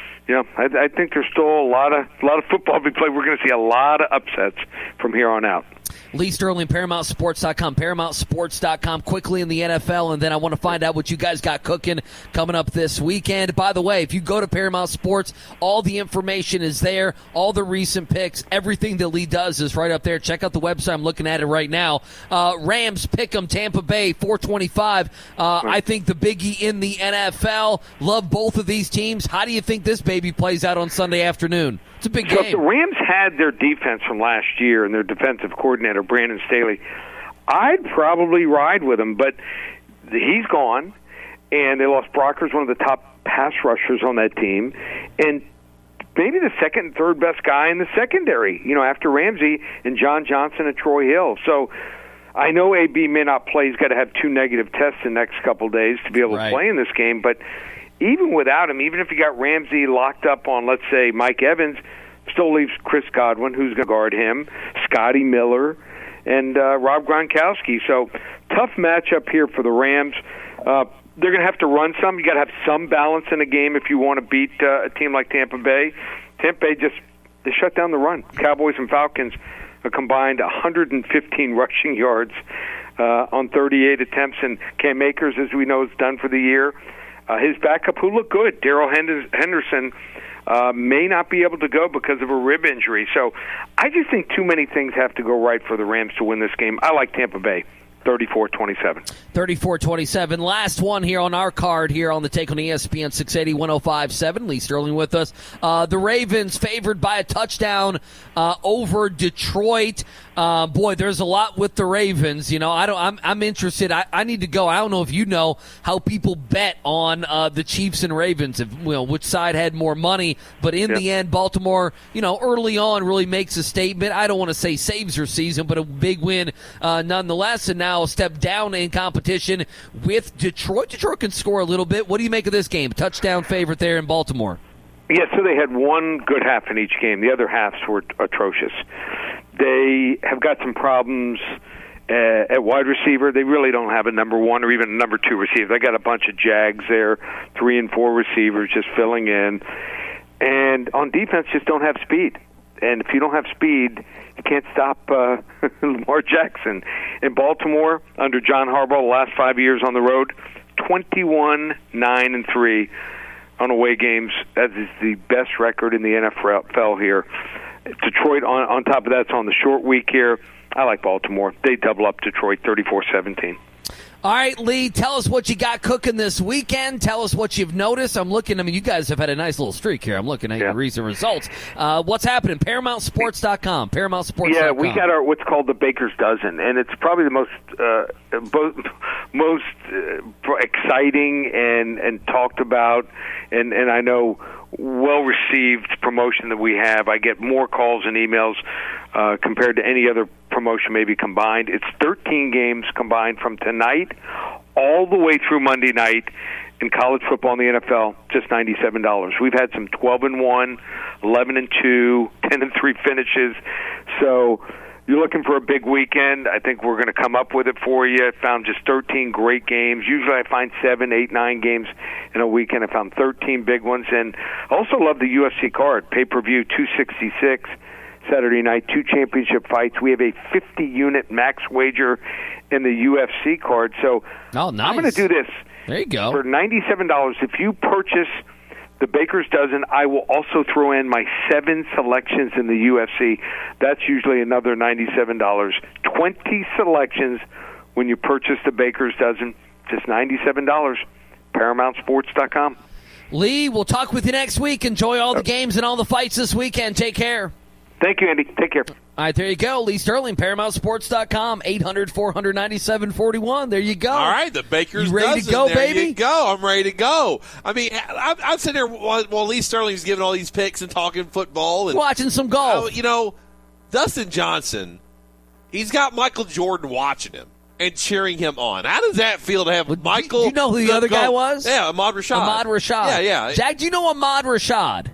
Speaker 3: I think there's still a lot of football to be played. We're going to see a lot of upsets from here on out.
Speaker 5: Lee Sterling, ParamountSports.com. ParamountSports.com. Quickly in the NFL, and then I want to find out what you guys got cooking coming up this weekend. By the way, if you go to Paramount Sports, all the information is there, all the recent picks, everything that Lee does is right up there. Check out the website. I'm looking at it right now. Rams pick 'em, Tampa Bay, 425. I think the biggie in the NFL. Love both of these teams. How do you think this baby plays out on Sunday afternoon? It's a big game.
Speaker 3: So if the Rams had their defense from last year and their defensive coordinator, Brandon Staley, I'd probably ride with him, but he's gone, and they lost Brockers, one of the top pass rushers on that team, and maybe the second and third best guy in the secondary, after Ramsey and John Johnson and Troy Hill. So I know AB may not play. He's got to have 2 negative tests the next couple days to be able to play in this game, but even without him, even if you got Ramsey locked up on, let's say, Mike Evans, still leaves Chris Godwin, who's going to guard him, Scotty Miller, and Rob Gronkowski. So tough matchup here for the Rams. They're going to have to run some. You got to have some balance in a game if you want to beat a team like Tampa Bay. Tampa Bay they shut down the run. Cowboys and Falcons combined 115 rushing yards on 38 attempts, and Cam Akers, as we know, is done for the year. His backup, who looked good, Darrell Henderson, may not be able to go because of a rib injury. So I just think too many things have to go right for the Rams to win this game. I like Tampa Bay. 34-27.
Speaker 5: 34-27. Last one here on our card here on the Take on ESPN 680 105.7. Lee Sterling with us. The Ravens favored by a touchdown over Detroit. Boy, there's a lot with the Ravens. I'm interested. I need to go. I don't know if you know how people bet on the Chiefs and Ravens, which side had more money. But in the end, Baltimore, early on really makes a statement. I don't want to say saves their season, but a big win nonetheless. And now a step down in competition with Detroit. Detroit can score a little bit. What do you make of this game? Touchdown favorite there in Baltimore.
Speaker 3: Yeah, so they had one good half in each game. The other halves were atrocious. They have got some problems at wide receiver. They really don't have a number 1 or even a number 2 receiver. They got a bunch of Jags there, 3 and 4 receivers just filling in. And on defense, just don't have speed. And if you don't have speed, you can't stop Lamar Jackson. In Baltimore, under John Harbaugh, the last 5 years on the road, 21-9-3 on away games. That is the best record in the NFL here. Detroit, on top of that, it's on the short week here. I like Baltimore. They double up Detroit 34-17.
Speaker 5: All right, Lee, tell us what you got cooking this weekend. Tell us what you've noticed. I'm looking, you guys have had a nice little streak here. I'm looking at your recent results. What's happening? ParamountSports.com. ParamountSports.com.
Speaker 3: Yeah, we got our what's called the Baker's Dozen, and it's probably the most exciting and talked about, and I know well-received promotion that we have. I get more calls and emails compared to any other promotion maybe combined. It's 13 games combined from tonight all the way through Monday night in college football and the NFL, just $97. We've had some 12-1, 11-2, 10-3 finishes. So you're looking for a big weekend, I think we're going to come up with it for you. I found just 13 great games. Usually I find 7, 8, 9 games in a weekend. I found 13 big ones. And I also love the UFC card, pay-per-view 266, Saturday night, 2 championship fights. We have a 50-unit max wager in the UFC card. So
Speaker 5: nice.
Speaker 3: I'm going to do this.
Speaker 5: There you go.
Speaker 3: For $97, if you purchase the Baker's Dozen, I will also throw in my 7 selections in the UFC. That's usually another $97. 20 selections when you purchase the Baker's Dozen. Just $97. ParamountSports.com.
Speaker 5: Lee, we'll talk with you next week. Enjoy all the games and all the fights this weekend. Take care.
Speaker 3: Thank you, Andy. Take care.
Speaker 5: All right, there you go. Lee Sterling, ParamountSports.com, 800-400-9741. There you go.
Speaker 7: All right, the Baker's
Speaker 5: You ready
Speaker 7: Dozen.
Speaker 5: to go,
Speaker 7: there
Speaker 5: baby?
Speaker 7: You go. I'm ready to go. I mean, I'm sitting there while Lee Sterling's giving all these picks and talking football. And
Speaker 5: watching some golf.
Speaker 7: Dustin Johnson, he's got Michael Jordan watching him and cheering him on. How does that feel to have Michael?
Speaker 5: Do you know who the other guy was?
Speaker 7: Yeah, Ahmad Rashad.
Speaker 5: Ahmad Rashad.
Speaker 7: Yeah.
Speaker 5: Jack, do you know Ahmad Rashad?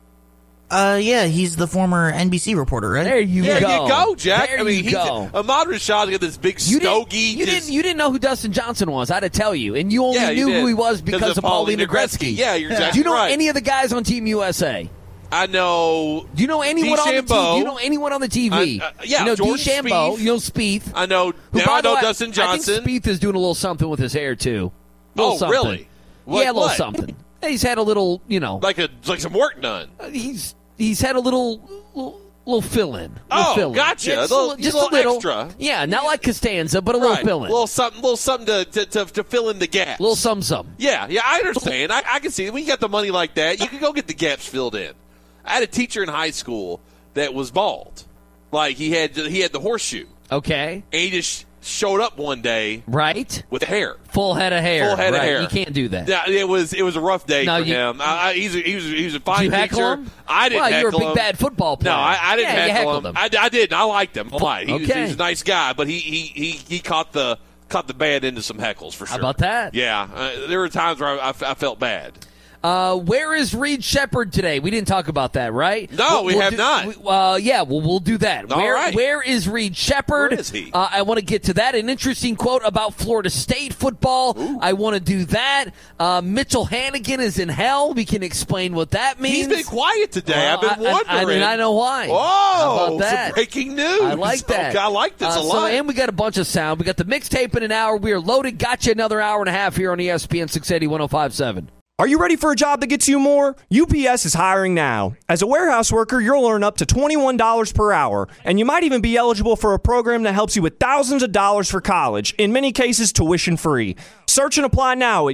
Speaker 8: Yeah, he's the former NBC reporter, right?
Speaker 5: There you go.
Speaker 7: There you go, Jack.
Speaker 5: There you go.
Speaker 7: Ahmad Rashad's got this big stogie.
Speaker 5: You didn't know who Dustin Johnson was. I had to tell you, and you only knew who he was because of Paulina Gretzky.
Speaker 7: Yeah, you're exactly right.
Speaker 5: Do you know any of the guys on Team USA?
Speaker 7: I know.
Speaker 5: Do you know anyone on the TV? Do you know anyone on the TV?
Speaker 7: Yeah,
Speaker 5: you know
Speaker 7: Jordan
Speaker 5: DeChambeau.
Speaker 7: Spieth.
Speaker 5: You know Spieth.
Speaker 7: I know. I know Dustin Johnson.
Speaker 5: I think Spieth is doing a little something with his hair too. Something.
Speaker 7: Really?
Speaker 5: Yeah, a little something. He's had a little,
Speaker 7: like some work done.
Speaker 5: He's had a little fill-in.
Speaker 7: Gotcha.
Speaker 5: Just
Speaker 7: a little extra.
Speaker 5: Yeah, not like Costanza, but a little fill-in.
Speaker 7: A little something to fill in the gaps.
Speaker 5: A little something.
Speaker 7: Yeah, I understand. I can see it. When you got the money like that, you can go get the gaps filled in. I had a teacher in high school that was bald. Like, he had the horseshoe.
Speaker 5: Okay.
Speaker 7: And he just showed up one day.
Speaker 5: Right.
Speaker 7: With hair.
Speaker 5: Full head of hair.
Speaker 7: Full head of hair.
Speaker 5: You can't do that.
Speaker 7: Yeah, it was a rough day for him. He was a fine
Speaker 5: Did you heckle
Speaker 7: teacher.
Speaker 5: him?
Speaker 7: I didn't heckle him.
Speaker 5: You're a big bad football player.
Speaker 7: No, I didn't heckle him.
Speaker 5: him.
Speaker 7: I didn't. I liked him. He was a nice guy, but he caught the bad end of some heckles for sure.
Speaker 5: How about that?
Speaker 7: Yeah, there were times where I felt bad.
Speaker 5: Where is Reed Shepherd today? We didn't talk about that, right?
Speaker 7: No, we have not.
Speaker 5: We'll do that.
Speaker 7: All right.
Speaker 5: Where is Reed Shepherd?
Speaker 7: Where is he?
Speaker 5: I want to get to that. An interesting quote about Florida State football.
Speaker 7: Ooh.
Speaker 5: I want to do that. Mitchell Hannigan is in hell. We can explain what that means.
Speaker 7: He's been quiet today. I've been wondering.
Speaker 5: I know why.
Speaker 7: Oh,
Speaker 5: how about that?
Speaker 7: Some breaking news.
Speaker 5: I like that.
Speaker 7: Okay, I like this a lot.
Speaker 5: And we got a bunch of sound. We got the mixtape in an hour. We are loaded. Got you another hour and a half here on ESPN 680 1057.
Speaker 1: Are you ready for a job that gets you more? UPS is hiring now. As a warehouse worker, you'll earn up to $21 per hour, and you might even be eligible for a program that helps you with thousands of dollars for college, in many cases tuition free. Search and apply now at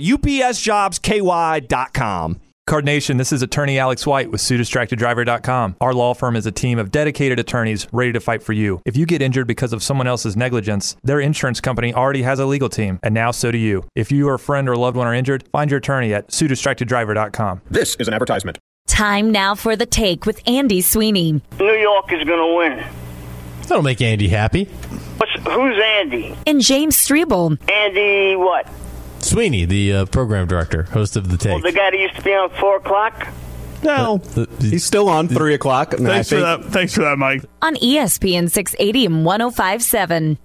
Speaker 1: upsjobsky.com.
Speaker 2: Card Nation, this is attorney Alex White with SueDistractedDriver.com. Our law firm is a team of dedicated attorneys ready to fight for you. If you get injured because of someone else's negligence, their insurance company already has a legal team, and now so do you. If you or a friend or loved one are injured, find your attorney at SueDistractedDriver.com.
Speaker 9: This is an advertisement.
Speaker 4: Time now for The Take with Andy Sweeney.
Speaker 10: New York is going to win.
Speaker 11: That'll make Andy happy.
Speaker 10: Who's Andy?
Speaker 4: And James Strebel.
Speaker 10: Andy what?
Speaker 11: Sweeney, the program director, host of The Take.
Speaker 10: Oh, the guy that used to be on 4 o'clock?
Speaker 9: No, he's still on 3 o'clock.
Speaker 12: Thanks for that, Mike.
Speaker 4: On ESPN 680 and 1057.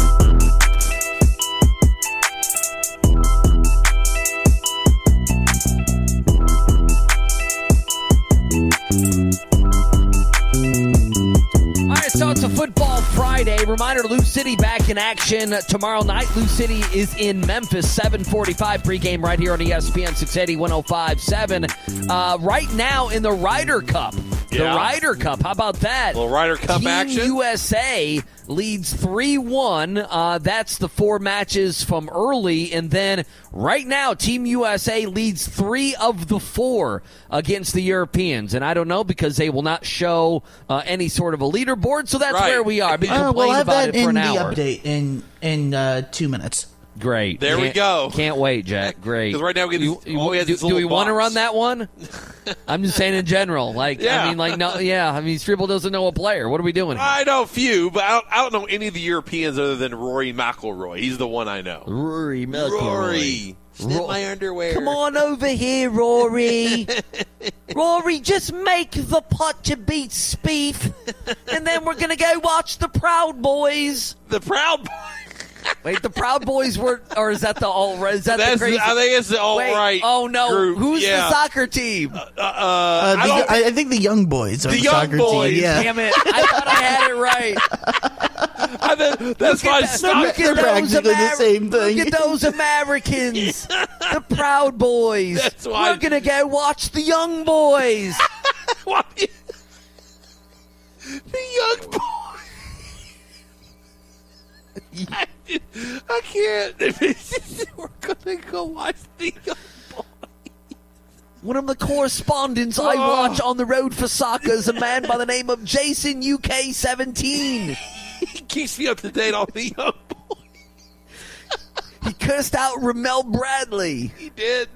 Speaker 5: So it's a football Friday. Reminder, Lou City back in action tomorrow night. Lou City is in Memphis, 7:45 pregame right here on ESPN 680 1057. Right now in the Ryder Cup. The Ryder Cup. How about that?
Speaker 7: A little Ryder Cup action.
Speaker 5: Team USA leads 3-1. That's the 4 matches from early. And then right now, Team USA leads 3 of the 4 against the Europeans. And I don't know because they will not show any sort of a leaderboard. So that's where we are. I've been complaining
Speaker 8: we'll have
Speaker 5: about
Speaker 8: that
Speaker 5: it for
Speaker 8: in
Speaker 5: an
Speaker 8: the
Speaker 5: hour.
Speaker 8: update in 2 minutes.
Speaker 5: Great.
Speaker 7: There we go.
Speaker 5: Can't wait, Jack. Great.
Speaker 7: Because right now we get
Speaker 5: do we want to run that one? I'm just saying in general. Striebel doesn't know a player. What are we doing here?
Speaker 7: I know a few, but I don't know any of the Europeans other than Rory McIlroy. He's the one I know.
Speaker 5: Rory McIlroy.
Speaker 7: Rory. Snip my underwear.
Speaker 5: Come on over here, Rory. Rory, just make the putt to beat Spieth, and then we're going to go watch the Proud Boys.
Speaker 7: The Proud Boys?
Speaker 5: Wait, the Proud Boys were, or is that the all right? Is that the crazy?
Speaker 7: I think it's the all right.
Speaker 5: Oh no,
Speaker 7: group.
Speaker 5: Who's the soccer team?
Speaker 8: I think the Young Boys are the
Speaker 7: Young
Speaker 8: soccer
Speaker 7: Boys.
Speaker 8: team. Yeah.
Speaker 5: Damn it! I thought I had it right.
Speaker 7: That's my stock.
Speaker 8: They're practically the same thing.
Speaker 5: Look at those Americans, the Proud Boys.
Speaker 7: That's why
Speaker 5: we're gonna go watch the Young Boys.
Speaker 7: The Young Boys. I can't. We're going to go watch the Young Boys.
Speaker 5: One of the correspondents I watch on the road for soccer is a man by the name of Jason UK17.
Speaker 7: He keeps me up to date on the Young Boys.
Speaker 5: He cursed out Ramel Bradley.
Speaker 7: He did.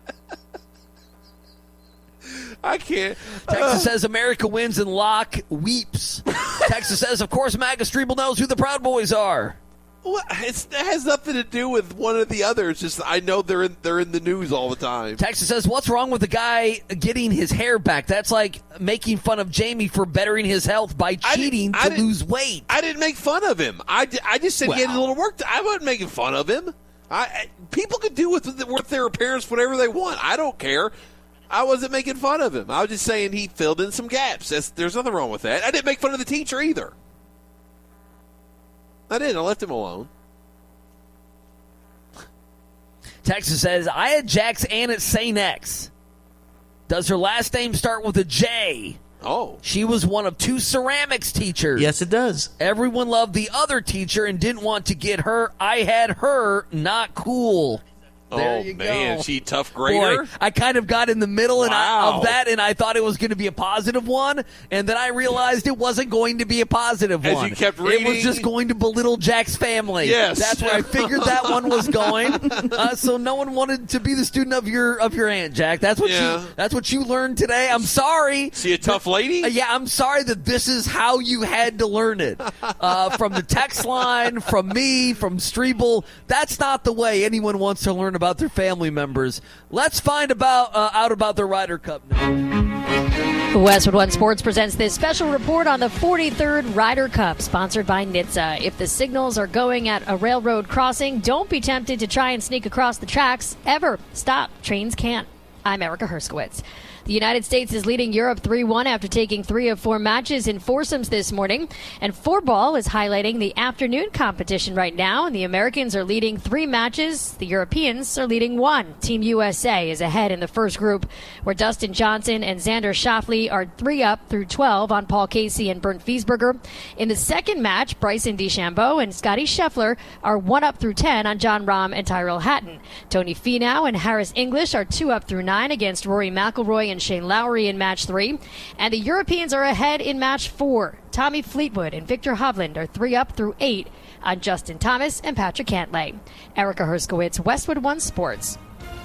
Speaker 7: I can't.
Speaker 5: Texas says America wins and Locke weeps. Texas says, of course, Maga Striebel knows who the Proud Boys are.
Speaker 7: Well, it has nothing to do with one or the other. It's just I know they're in the news all the time.
Speaker 5: Texas says, what's wrong with the guy getting his hair back? That's like making fun of Jamie for bettering his health by cheating to lose weight.
Speaker 7: I didn't make fun of him. I just said he had a little work. I wasn't making fun of him. People can do with their appearance whatever they want. I don't care. I wasn't making fun of him. I was just saying he filled in some gaps. There's nothing wrong with that. I didn't make fun of the teacher either. I didn't. I left him alone.
Speaker 5: Texas says, I had Jack's aunt at St. X. Does her last name start with a J?
Speaker 7: Oh.
Speaker 5: She was one of 2 ceramics teachers.
Speaker 8: Yes, it does.
Speaker 5: Everyone loved the other teacher and didn't want to get her. I had her. Not cool. There you
Speaker 7: man,
Speaker 5: go.
Speaker 7: she tough grader.
Speaker 5: Boy, I kind of got in the middle of that, and I thought it was going to be a positive one, and then I realized it wasn't going to be a positive one.
Speaker 7: As you kept reading,
Speaker 5: it was just going to belittle Jack's family.
Speaker 7: Yes,
Speaker 5: that's where I figured that one was going. So no one wanted to be the student of your aunt, Jack. That's what you learned today. I'm sorry.
Speaker 7: She a tough lady?
Speaker 5: Yeah, I'm sorry that this is how you had to learn it. From the text line, from me, from Striebel. That's not the way anyone wants to learn about their family members. Let's find out about the Ryder Cup now.
Speaker 13: Westwood One Sports presents this special report on the 43rd Ryder Cup, sponsored by NHTSA. If the signals are going at a railroad crossing, don't be tempted to try and sneak across the tracks. Ever. Stop. Trains can't. I'm Erica Herskowitz. The United States is leading Europe 3-1 after taking 3 of 4 matches in foursomes this morning. And 4-ball is highlighting the afternoon competition right now. And the Americans are leading 3 matches. The Europeans are leading 1. Team USA is ahead in the first group, where Dustin Johnson and Xander Schauffele are 3 up through 12 on Paul Casey and Bernd Wiesberger. In the second match, Bryson DeChambeau and Scotty Scheffler are 1 up through 10 on John Rahm and Tyrrell Hatton. Tony Finau and Harris English are 2 up through 9 against Rory McIlroy and Shane Lowry in match 3. And the Europeans are ahead in match 4. Tommy Fleetwood and Victor Hovland are 3 up through 8 on Justin Thomas and Patrick Cantlay. Erica Herskowitz, Westwood One Sports.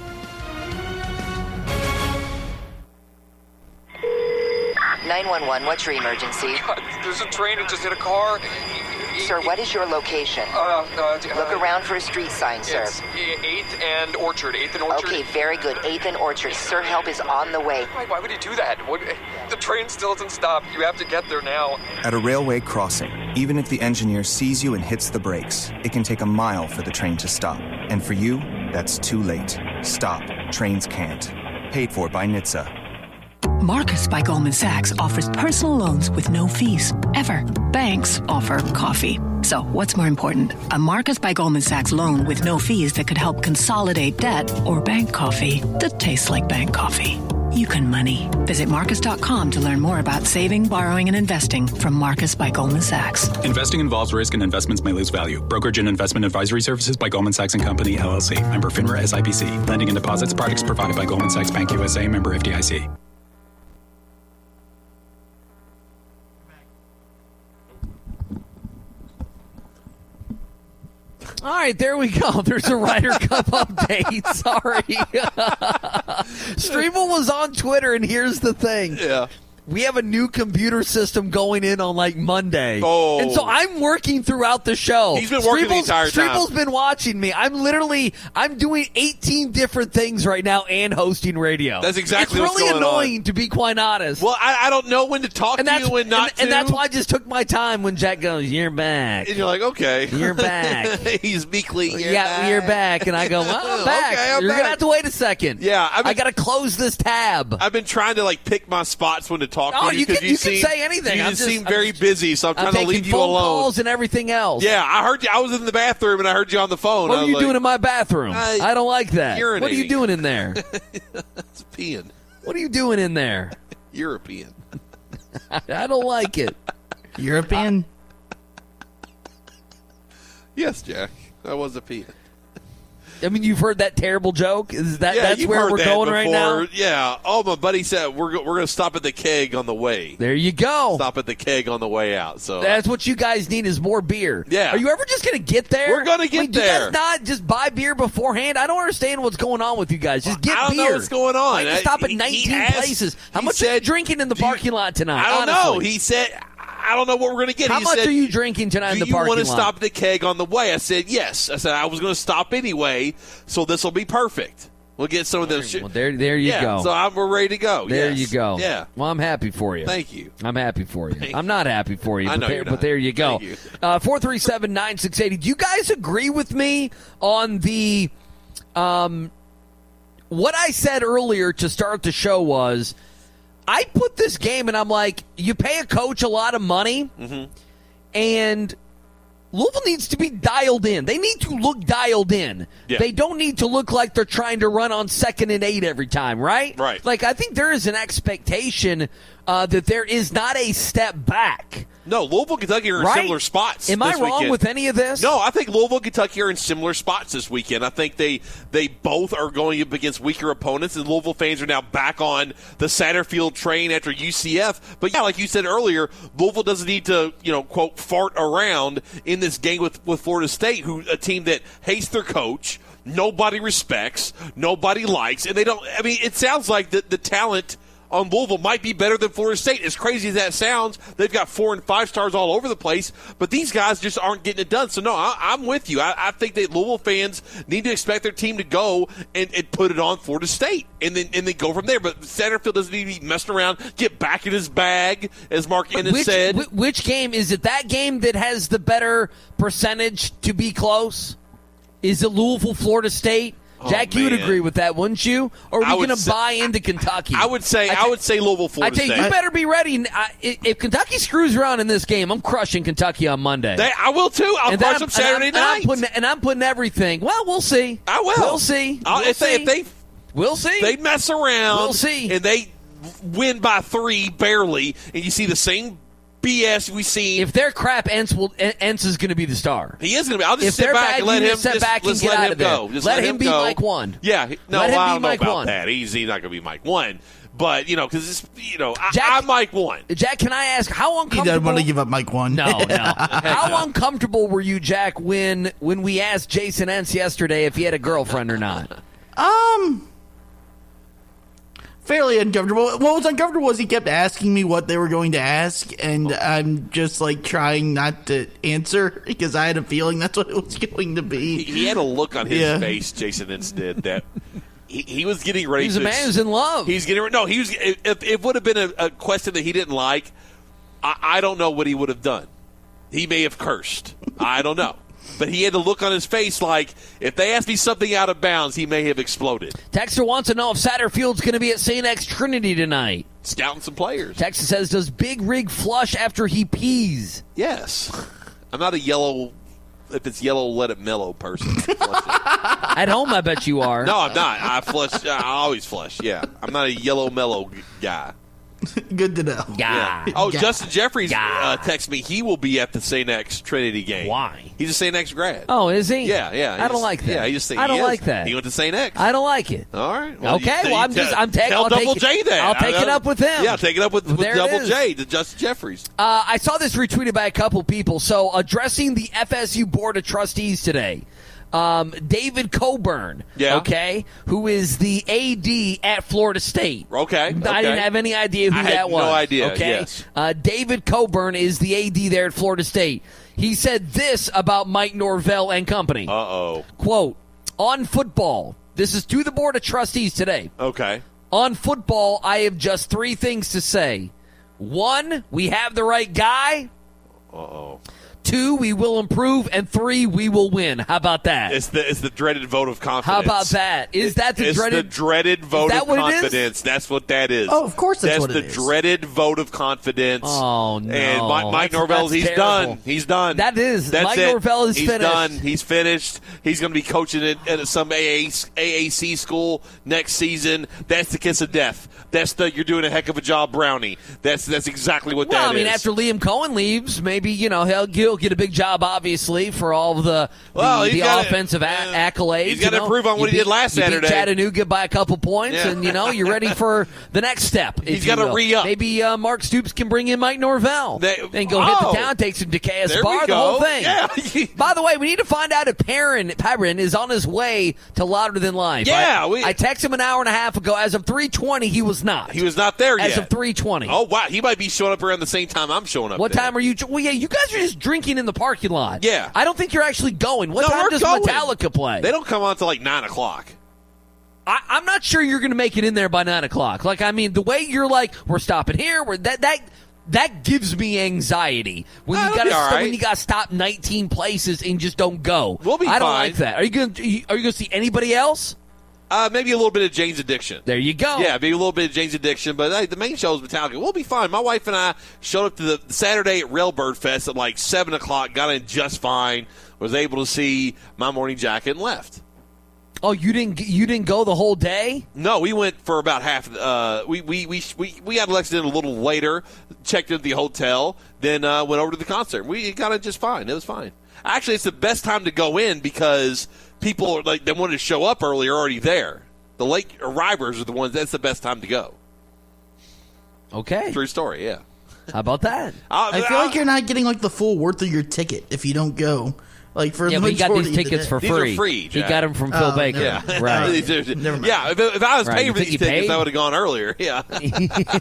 Speaker 14: (911) What's your emergency?
Speaker 15: There's a train that just hit a car.
Speaker 14: Sir, what is your location? Look around for a street sign, sir.
Speaker 15: It's 8th and Orchard. 8th and Orchard.
Speaker 14: Okay, very good. 8th and Orchard. Sir, help is on the way.
Speaker 15: Why would you do that? The train still doesn't stop. You have to get there now.
Speaker 16: At a railway crossing, even if the engineer sees you and hits the brakes, it can take a mile for the train to stop. And for you, that's too late. Stop. Trains can't. Paid for by NHTSA.
Speaker 17: Marcus by Goldman Sachs offers personal loans with no fees, ever. Banks offer coffee. So what's more important, a Marcus by Goldman Sachs loan with no fees that could help consolidate debt, or bank coffee that tastes like bank coffee? You can money. Visit Marcus.com to learn more about saving, borrowing, and investing from Marcus by Goldman Sachs.
Speaker 18: Investing involves risk and investments may lose value. Brokerage and investment advisory services by Goldman Sachs & Company, LLC. Member FINRA SIPC. Lending and deposits products provided by Goldman Sachs Bank USA. Member FDIC.
Speaker 5: All right, there we go. There's a Ryder Cup update. Sorry. Streeble was on Twitter, and here's the thing.
Speaker 7: Yeah.
Speaker 5: We have a new computer system going in on like Monday.
Speaker 7: Oh.
Speaker 5: And so I'm working throughout the show.
Speaker 7: He's been working the entire time.
Speaker 5: Streeble's been watching me. I'm doing 18 different things right now and hosting radio.
Speaker 7: That's exactly what's
Speaker 5: going on. It's really annoying,
Speaker 7: on.
Speaker 5: to be quite honest.
Speaker 7: Well, I don't know when to talk to you and not to.
Speaker 5: And that's why I just took my time when Jack goes, "You're back."
Speaker 7: And you're like, okay.
Speaker 5: You're back.
Speaker 7: He's meekly, you're back.
Speaker 5: You're back. And I go, well, I'm back.
Speaker 7: Okay, I'm
Speaker 5: You're
Speaker 7: back.
Speaker 5: going to have to wait a second.
Speaker 7: Yeah.
Speaker 5: I got to close this tab.
Speaker 7: I've been trying to, pick my spots when to talk to you.
Speaker 5: You can say anything.
Speaker 7: You seem very busy, so I'm trying to leave you
Speaker 5: phone
Speaker 7: alone.
Speaker 5: Calls and everything else.
Speaker 7: Yeah, I heard you. I was in the bathroom, and I heard you on the phone.
Speaker 5: What are you doing in my bathroom? I don't like that.
Speaker 7: Urinating.
Speaker 5: What are you doing in there?
Speaker 7: It's peeing.
Speaker 5: What are you doing in there?
Speaker 7: European.
Speaker 5: I don't like it.
Speaker 8: European?
Speaker 7: Yes, Jack. I was a peeing.
Speaker 5: I mean, you've heard that terrible joke? That's
Speaker 7: you've
Speaker 5: where
Speaker 7: heard
Speaker 5: we're
Speaker 7: that
Speaker 5: going
Speaker 7: before.
Speaker 5: right now?
Speaker 7: Yeah. Oh, my buddy said we're going to stop at the keg on the way.
Speaker 5: There you go.
Speaker 7: Stop at the keg on the way out. So
Speaker 5: that's what you guys need is more beer.
Speaker 7: Yeah.
Speaker 5: Are you ever just going to get there?
Speaker 7: We're going to get
Speaker 5: there.
Speaker 7: there.
Speaker 5: Do you guys not just buy beer beforehand? I don't understand what's going on with you guys. Just get beer.
Speaker 7: I don't know what's going on.
Speaker 5: Like, stop at 19 places. How much are you drinking in the parking lot tonight?
Speaker 7: I don't
Speaker 5: honestly?
Speaker 7: know. He said, I don't know what we're going to get.
Speaker 5: How
Speaker 7: He
Speaker 5: much
Speaker 7: said,
Speaker 5: are you drinking tonight in the parking lot?
Speaker 7: Do you want to stop at the keg on the way? I said, yes. I said, I was going to stop anyway, so this will be perfect. We'll get some of those.
Speaker 5: Well, there you go.
Speaker 7: So we're ready to go.
Speaker 5: There
Speaker 7: yes.
Speaker 5: you go.
Speaker 7: Yeah.
Speaker 5: Well, I'm happy for you.
Speaker 7: Thank you.
Speaker 5: I'm happy for you. I'm not happy for you.
Speaker 7: I know you're not.
Speaker 5: But there you go.
Speaker 7: Thank you.
Speaker 5: 437-9680. Do you guys agree with me on the what I said earlier to start the show was I put this game and I'm like, you pay a coach a lot of money and Louisville needs to be dialed in. They need to look dialed in.
Speaker 7: Yeah.
Speaker 5: They don't need to look like they're trying to run on 2nd and 8 every time, right?
Speaker 7: Right.
Speaker 5: Like, I think there is an expectation that there is not a step back.
Speaker 7: No, Louisville and Kentucky are in similar spots.
Speaker 5: Am I wrong
Speaker 7: weekend.
Speaker 5: with any of this?
Speaker 7: No, I think Louisville and Kentucky are in similar spots this weekend. I think they both are going up against weaker opponents, and Louisville fans are now back on the Satterfield train after UCF. But yeah, like you said earlier, Louisville doesn't need to, quote, fart around in this game with Florida State, a team that hates their coach, nobody respects, nobody likes, and they don't. I mean, it sounds like the talent on Louisville might be better than Florida State. As crazy as that sounds, they've got 4 and 5 stars all over the place, but these guys just aren't getting it done. So, no, I'm with you. I think that Louisville fans need to expect their team to go and put it on Florida State and then go from there. But Satterfield doesn't need to be messing around, get back in his bag, as Mark Ennis said.
Speaker 5: Which game? Is it that game that has the better percentage to be close? Is it Louisville, Florida State? Jack, you would agree with that, wouldn't you? Or are we going to buy into Kentucky?
Speaker 7: I would say Louisville, Florida State.
Speaker 5: I tell you, you better be ready. If Kentucky screws around in this game, I'm crushing Kentucky on Monday.
Speaker 7: I will too. I'll crush them Saturday night.
Speaker 5: And I'm putting everything. Well, we'll see.
Speaker 7: I will.
Speaker 5: We'll see. We'll see.
Speaker 7: They mess around.
Speaker 5: We'll see.
Speaker 7: And they win by 3 barely, and you see the same BS we see.
Speaker 5: If they're crap, Entz is going to be the star.
Speaker 7: He is going to be. I'll just sit back and let him go. Just
Speaker 5: let him be Mike 1.
Speaker 7: Yeah, no,
Speaker 5: let him
Speaker 7: I don't
Speaker 5: be Mike
Speaker 7: know about
Speaker 5: 1.
Speaker 7: that. He's not going to be Mike 1. But, because I'm Mike 1.
Speaker 5: Jack, can I ask how uncomfortable?
Speaker 8: He doesn't want to give up Mike 1.
Speaker 5: No. How uncomfortable were you, Jack, when we asked Jason Entz yesterday if he had a girlfriend or not?
Speaker 8: Fairly uncomfortable. What was uncomfortable was he kept asking me what they were going to ask, and I'm just trying not to answer because I had a feeling that's what it was going to be.
Speaker 7: He had a look on his face, Jason Entz did, that he was getting ready.
Speaker 5: He's a man who's in love.
Speaker 7: He's getting ready. No, he was. If it would have been a question that he didn't like, I don't know what he would have done. He may have cursed. I don't know. But he had a look on his face like, if they asked me something out of bounds, he may have exploded.
Speaker 5: Texter wants to know if Satterfield's going to be at St. X Trinity tonight.
Speaker 7: Scouting some players.
Speaker 5: Texter says, does Big Rig flush after he pees?
Speaker 7: Yes. I'm not a yellow, if it's yellow, let it mellow person.
Speaker 5: At home, I bet you are.
Speaker 7: No, I'm not. I always flush, yeah. I'm not a yellow mellow guy.
Speaker 8: Good to know.
Speaker 5: Yeah.
Speaker 7: Oh, Justin Jeffries texted me. He will be at the St. X Trinity game.
Speaker 5: Why?
Speaker 7: He's a St. X grad.
Speaker 5: Oh, is he?
Speaker 7: Yeah.
Speaker 5: I don't like that.
Speaker 7: Yeah, he just
Speaker 5: I don't like that.
Speaker 7: He went to St. X.
Speaker 5: I don't like it.
Speaker 7: All right.
Speaker 5: Okay. Well, I'm taking.
Speaker 7: Tell Double J that.
Speaker 5: I'll take it up with him.
Speaker 7: Yeah, take it up with
Speaker 5: There it
Speaker 7: Double
Speaker 5: is.
Speaker 7: J to Justin Jeffries.
Speaker 5: I saw this retweeted by a couple people. So, addressing the FSU Board of Trustees today, David Coburn, okay, who is the AD at Florida State.
Speaker 7: Okay.
Speaker 5: I didn't have any idea who that was.
Speaker 7: No idea.
Speaker 5: Okay.
Speaker 7: Yes.
Speaker 5: David Coburn is the AD there at Florida State. He said this about Mike Norvell and company.
Speaker 7: Uh-oh.
Speaker 5: Quote, on football, this is to the Board of Trustees today.
Speaker 7: Okay.
Speaker 5: On football, I have just 3 things to say. 1, we have the right guy.
Speaker 7: Uh-oh.
Speaker 5: 2, we will improve, and 3, we will win. How about that?
Speaker 7: It's the dreaded vote of confidence.
Speaker 5: How about that? Is that the dreaded?
Speaker 7: It's the dreaded vote of confidence. That's what that is.
Speaker 8: Oh, of course that's what it is.
Speaker 7: That's the dreaded vote of confidence.
Speaker 5: Oh, no.
Speaker 7: And Mike Norvell, he's
Speaker 5: terrible.
Speaker 7: done. He's done.
Speaker 5: That is.
Speaker 7: That's
Speaker 5: Mike
Speaker 7: it.
Speaker 5: Norvell is
Speaker 7: he's
Speaker 5: finished.
Speaker 7: Done. He's finished. He's going to be coaching at some AAC school next season. That's the kiss of death. That's you're doing a heck of a job, Brownie. That's exactly what that is.
Speaker 5: Well, I mean, after Liam Cohen leaves, maybe, he'll get a big job, obviously, for all the offensive accolades.
Speaker 7: He's got to improve on what he did last Saturday.
Speaker 5: You beat Chattanooga by a couple points, and, you're ready for the next step.
Speaker 7: He's got to re-up.
Speaker 5: Maybe Mark Stoops can bring in Mike Norvell and go hit the town, take some Decayas bar, the whole thing.
Speaker 7: Yeah.
Speaker 5: By the way, we need to find out if Perrin is on his way to Louder Than Life.
Speaker 7: Yeah.
Speaker 5: I texted him an hour and a half ago. As of 3:20, he was not.
Speaker 7: He was not there yet.
Speaker 5: As of 3:20.
Speaker 7: Oh, wow. He might be showing up around the same time I'm showing up.
Speaker 5: What
Speaker 7: there.
Speaker 5: time are you? Well, yeah, you guys are just drinking in the parking lot.
Speaker 7: Yeah.
Speaker 5: I don't think you're actually going. What time does Metallica play?
Speaker 7: They don't come on until like 9 o'clock.
Speaker 5: I'm not sure you're going to make it in there by 9 o'clock. Like, I mean, the way you're like, we're stopping here, that gives me anxiety when you got to stop 19 places and just don't go.
Speaker 7: We'll be
Speaker 5: I don't
Speaker 7: fine.
Speaker 5: like that. Are you going to see anybody else?
Speaker 7: Maybe a little bit of Jane's Addiction.
Speaker 5: There you go.
Speaker 7: Yeah, maybe a little bit of Jane's Addiction, but hey, the main show is Metallica. We'll be fine. My wife and I showed up to the Saturday at Railbird Fest at like 7 o'clock, got in just fine, was able to see My Morning Jacket and left.
Speaker 5: Oh, you didn't go the whole day?
Speaker 7: No, we went for about half. We got Lexington a little later, checked into the hotel, then went over to the concert. We got in just fine. It was fine. Actually, it's the best time to go in because people are they wanted to show up early are already there. The late arrivers are the ones. That's the best time to go.
Speaker 5: Okay,
Speaker 7: true story. Yeah.
Speaker 5: How about that?
Speaker 8: I feel like you're not getting the full worth of your ticket if you don't go. Like for
Speaker 5: but he got these tickets for
Speaker 7: free. These are free.
Speaker 5: He got them from Phil Baker.
Speaker 7: Yeah,
Speaker 5: right.
Speaker 7: Never mind. Yeah, if I was paying for these tickets, I would have gone earlier. Yeah. These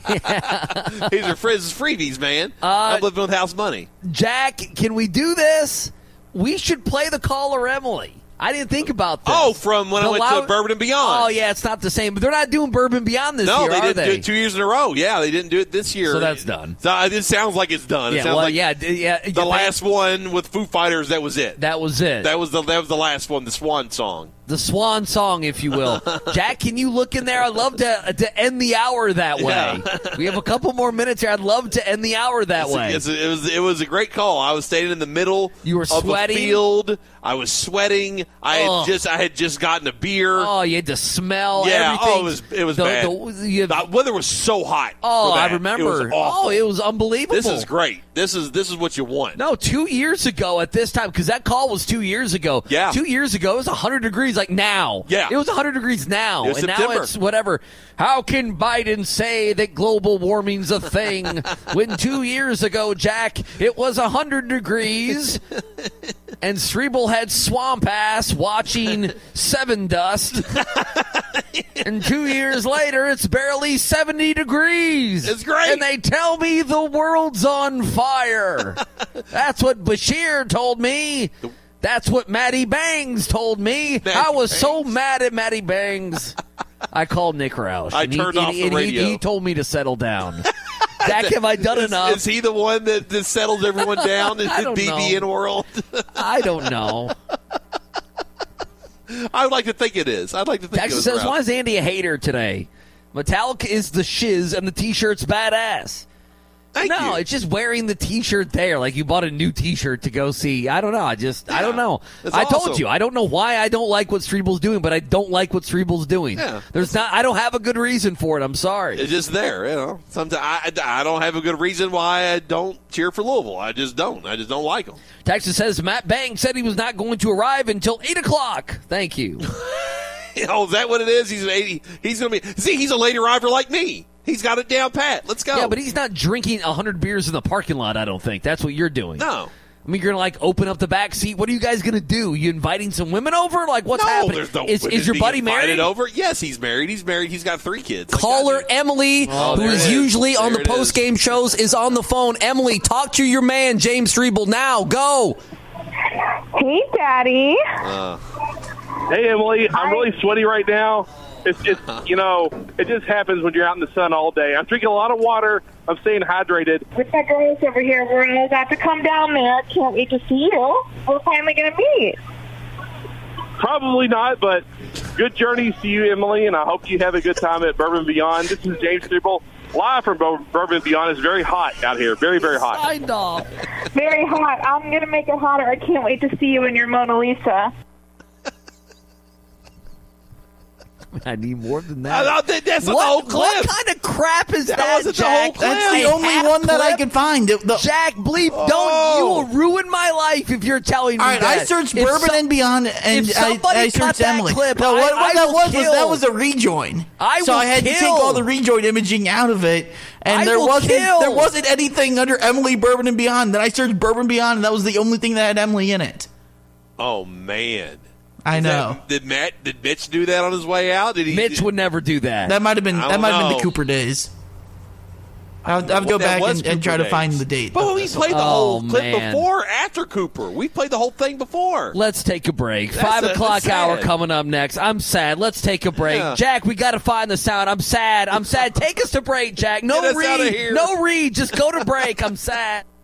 Speaker 7: are freebies, man. I'm living with house money.
Speaker 5: Jack, can we do this? We should play the Caller Emily. I didn't think about this.
Speaker 7: Oh, from when I went to Bourbon and Beyond.
Speaker 5: Oh, yeah, it's not the same. But they're not doing Bourbon Beyond this year,
Speaker 7: are they? No, they
Speaker 5: didn't
Speaker 7: do it 2 years in a row. Yeah, they didn't do it this year.
Speaker 5: So that's done.
Speaker 7: So it sounds like it's done.
Speaker 5: Yeah,
Speaker 7: it sounds like
Speaker 5: the
Speaker 7: last one with Foo Fighters, that was it.
Speaker 5: That was it.
Speaker 7: That was the last one, the Swan Song.
Speaker 5: The Swan Song, if you will. Jack, can you look in there? I'd love to end the hour that way. Yeah. We have a couple more minutes here. I'd love to end the hour that way.
Speaker 7: It was a great call. I was standing in the middle
Speaker 5: of
Speaker 7: a field. I was sweating. I had just gotten a beer.
Speaker 5: Oh, you had to smell
Speaker 7: everything.
Speaker 5: Oh,
Speaker 7: it was bad. The weather was so hot.
Speaker 5: Oh, I remember.
Speaker 7: It was awful.
Speaker 5: It was unbelievable.
Speaker 7: This is great. This is what you want.
Speaker 5: No, 2 years ago at this time, because that call was 2 years ago.
Speaker 7: Yeah.
Speaker 5: 2 years ago, it was 100 degrees like now.
Speaker 7: Yeah.
Speaker 5: It was 100 degrees now.
Speaker 7: It was
Speaker 5: and
Speaker 7: September.
Speaker 5: Now it's whatever. How can Biden say that global warming's a thing when 2 years ago, Jack, it was 100 degrees and Strebel had swamp ass watching Seven Dust. And 2 years later, it's barely 70 degrees.
Speaker 7: It's great.
Speaker 5: And they tell me the world's on fire. That's what Bashir told me. That's what Maddie Bangs told me. I was so mad at Maddie Bangs. I called Nick Roush.
Speaker 7: I turned off the radio.
Speaker 5: He told me to settle down. Jack, have I done enough?
Speaker 7: Is he the one that settles everyone down in the BBN world?
Speaker 5: I don't know.
Speaker 7: I would like to think it is. I'd like to think
Speaker 5: Jackson
Speaker 7: it
Speaker 5: says, why is Andy a hater today? Metallica is the shiz and the T-shirt's badass. No, it's just wearing the T-shirt there, like you bought a new T-shirt to go see. I don't know. I don't know. I told you, I don't know why I don't like what Strebel's doing, but I don't like what Strebel's doing.
Speaker 7: Yeah.
Speaker 5: I don't have a good reason for it. I'm sorry.
Speaker 7: It's just there, you know. Sometimes I don't have a good reason why I don't cheer for Louisville. I just don't like them.
Speaker 5: Texas says Matt Bang said he was not going to arrive until 8 o'clock. Thank you.
Speaker 7: Oh, is that what it is? He's going to be. See, he's a late arriver like me. He's got it down pat. Let's go.
Speaker 5: Yeah, but he's not drinking 100 beers in the parking lot, I don't think. That's what you're doing.
Speaker 7: No.
Speaker 5: I mean, you're going to, open up the back seat. What are you guys going to do? You inviting some women over? What's happening? Is your buddy married?
Speaker 7: Over? Yes, he's married. He's married. He's got 3 kids.
Speaker 5: Caller Emily, who is usually on the post-game shows, is on the phone. Emily, talk to your man, James Strebel, now. Go.
Speaker 19: Hey, Daddy.
Speaker 12: Hey, Emily. I'm really sweaty right now. It's just, it just happens when you're out in the sun all day. I'm drinking a lot of water. I'm staying hydrated.
Speaker 19: With my girls over here, we're about to come down there. Can't wait to see you. We're finally going to meet.
Speaker 12: Probably not, but good journeys to you, Emily, and I hope you have a good time at Bourbon Beyond. This is James Strebel, live from Bourbon Beyond. It's very hot out here. Very, very hot.
Speaker 5: Signed off.
Speaker 19: Very hot. I'm going to make it hotter. I can't wait to see you in your Mona Lisa.
Speaker 5: I need more than that.
Speaker 7: That's the whole clip.
Speaker 5: What kind of crap is that,
Speaker 7: wasn't the
Speaker 5: Jack?
Speaker 7: whole clip.
Speaker 8: That's the only one that I could find.
Speaker 5: Jack, bleep, don't. You will ruin my life if you're telling me
Speaker 8: all right,
Speaker 5: that.
Speaker 8: I searched Bourbon and Beyond, and I searched Emily.
Speaker 5: Clip,
Speaker 8: no, what that was a rejoin. I had to take all the rejoin imaging out of it, and there wasn't anything under Emily Bourbon and Beyond. Then I searched Bourbon Beyond, and that was the only thing that had Emily in it.
Speaker 7: Oh, man.
Speaker 8: I know.
Speaker 7: Did Mitch do that on his way out?
Speaker 5: Mitch would never do that.
Speaker 8: That might have been the Cooper days. I'll go back and try to find the date.
Speaker 7: But we played the whole clip before, after Cooper. We played the whole thing before.
Speaker 5: Let's take a break. 5 o'clock hour coming up next. I'm sad. Let's take a break. Yeah. Jack, we got to find the sound. I'm sad. Take us to break, Jack. No read. Just go to break. I'm sad.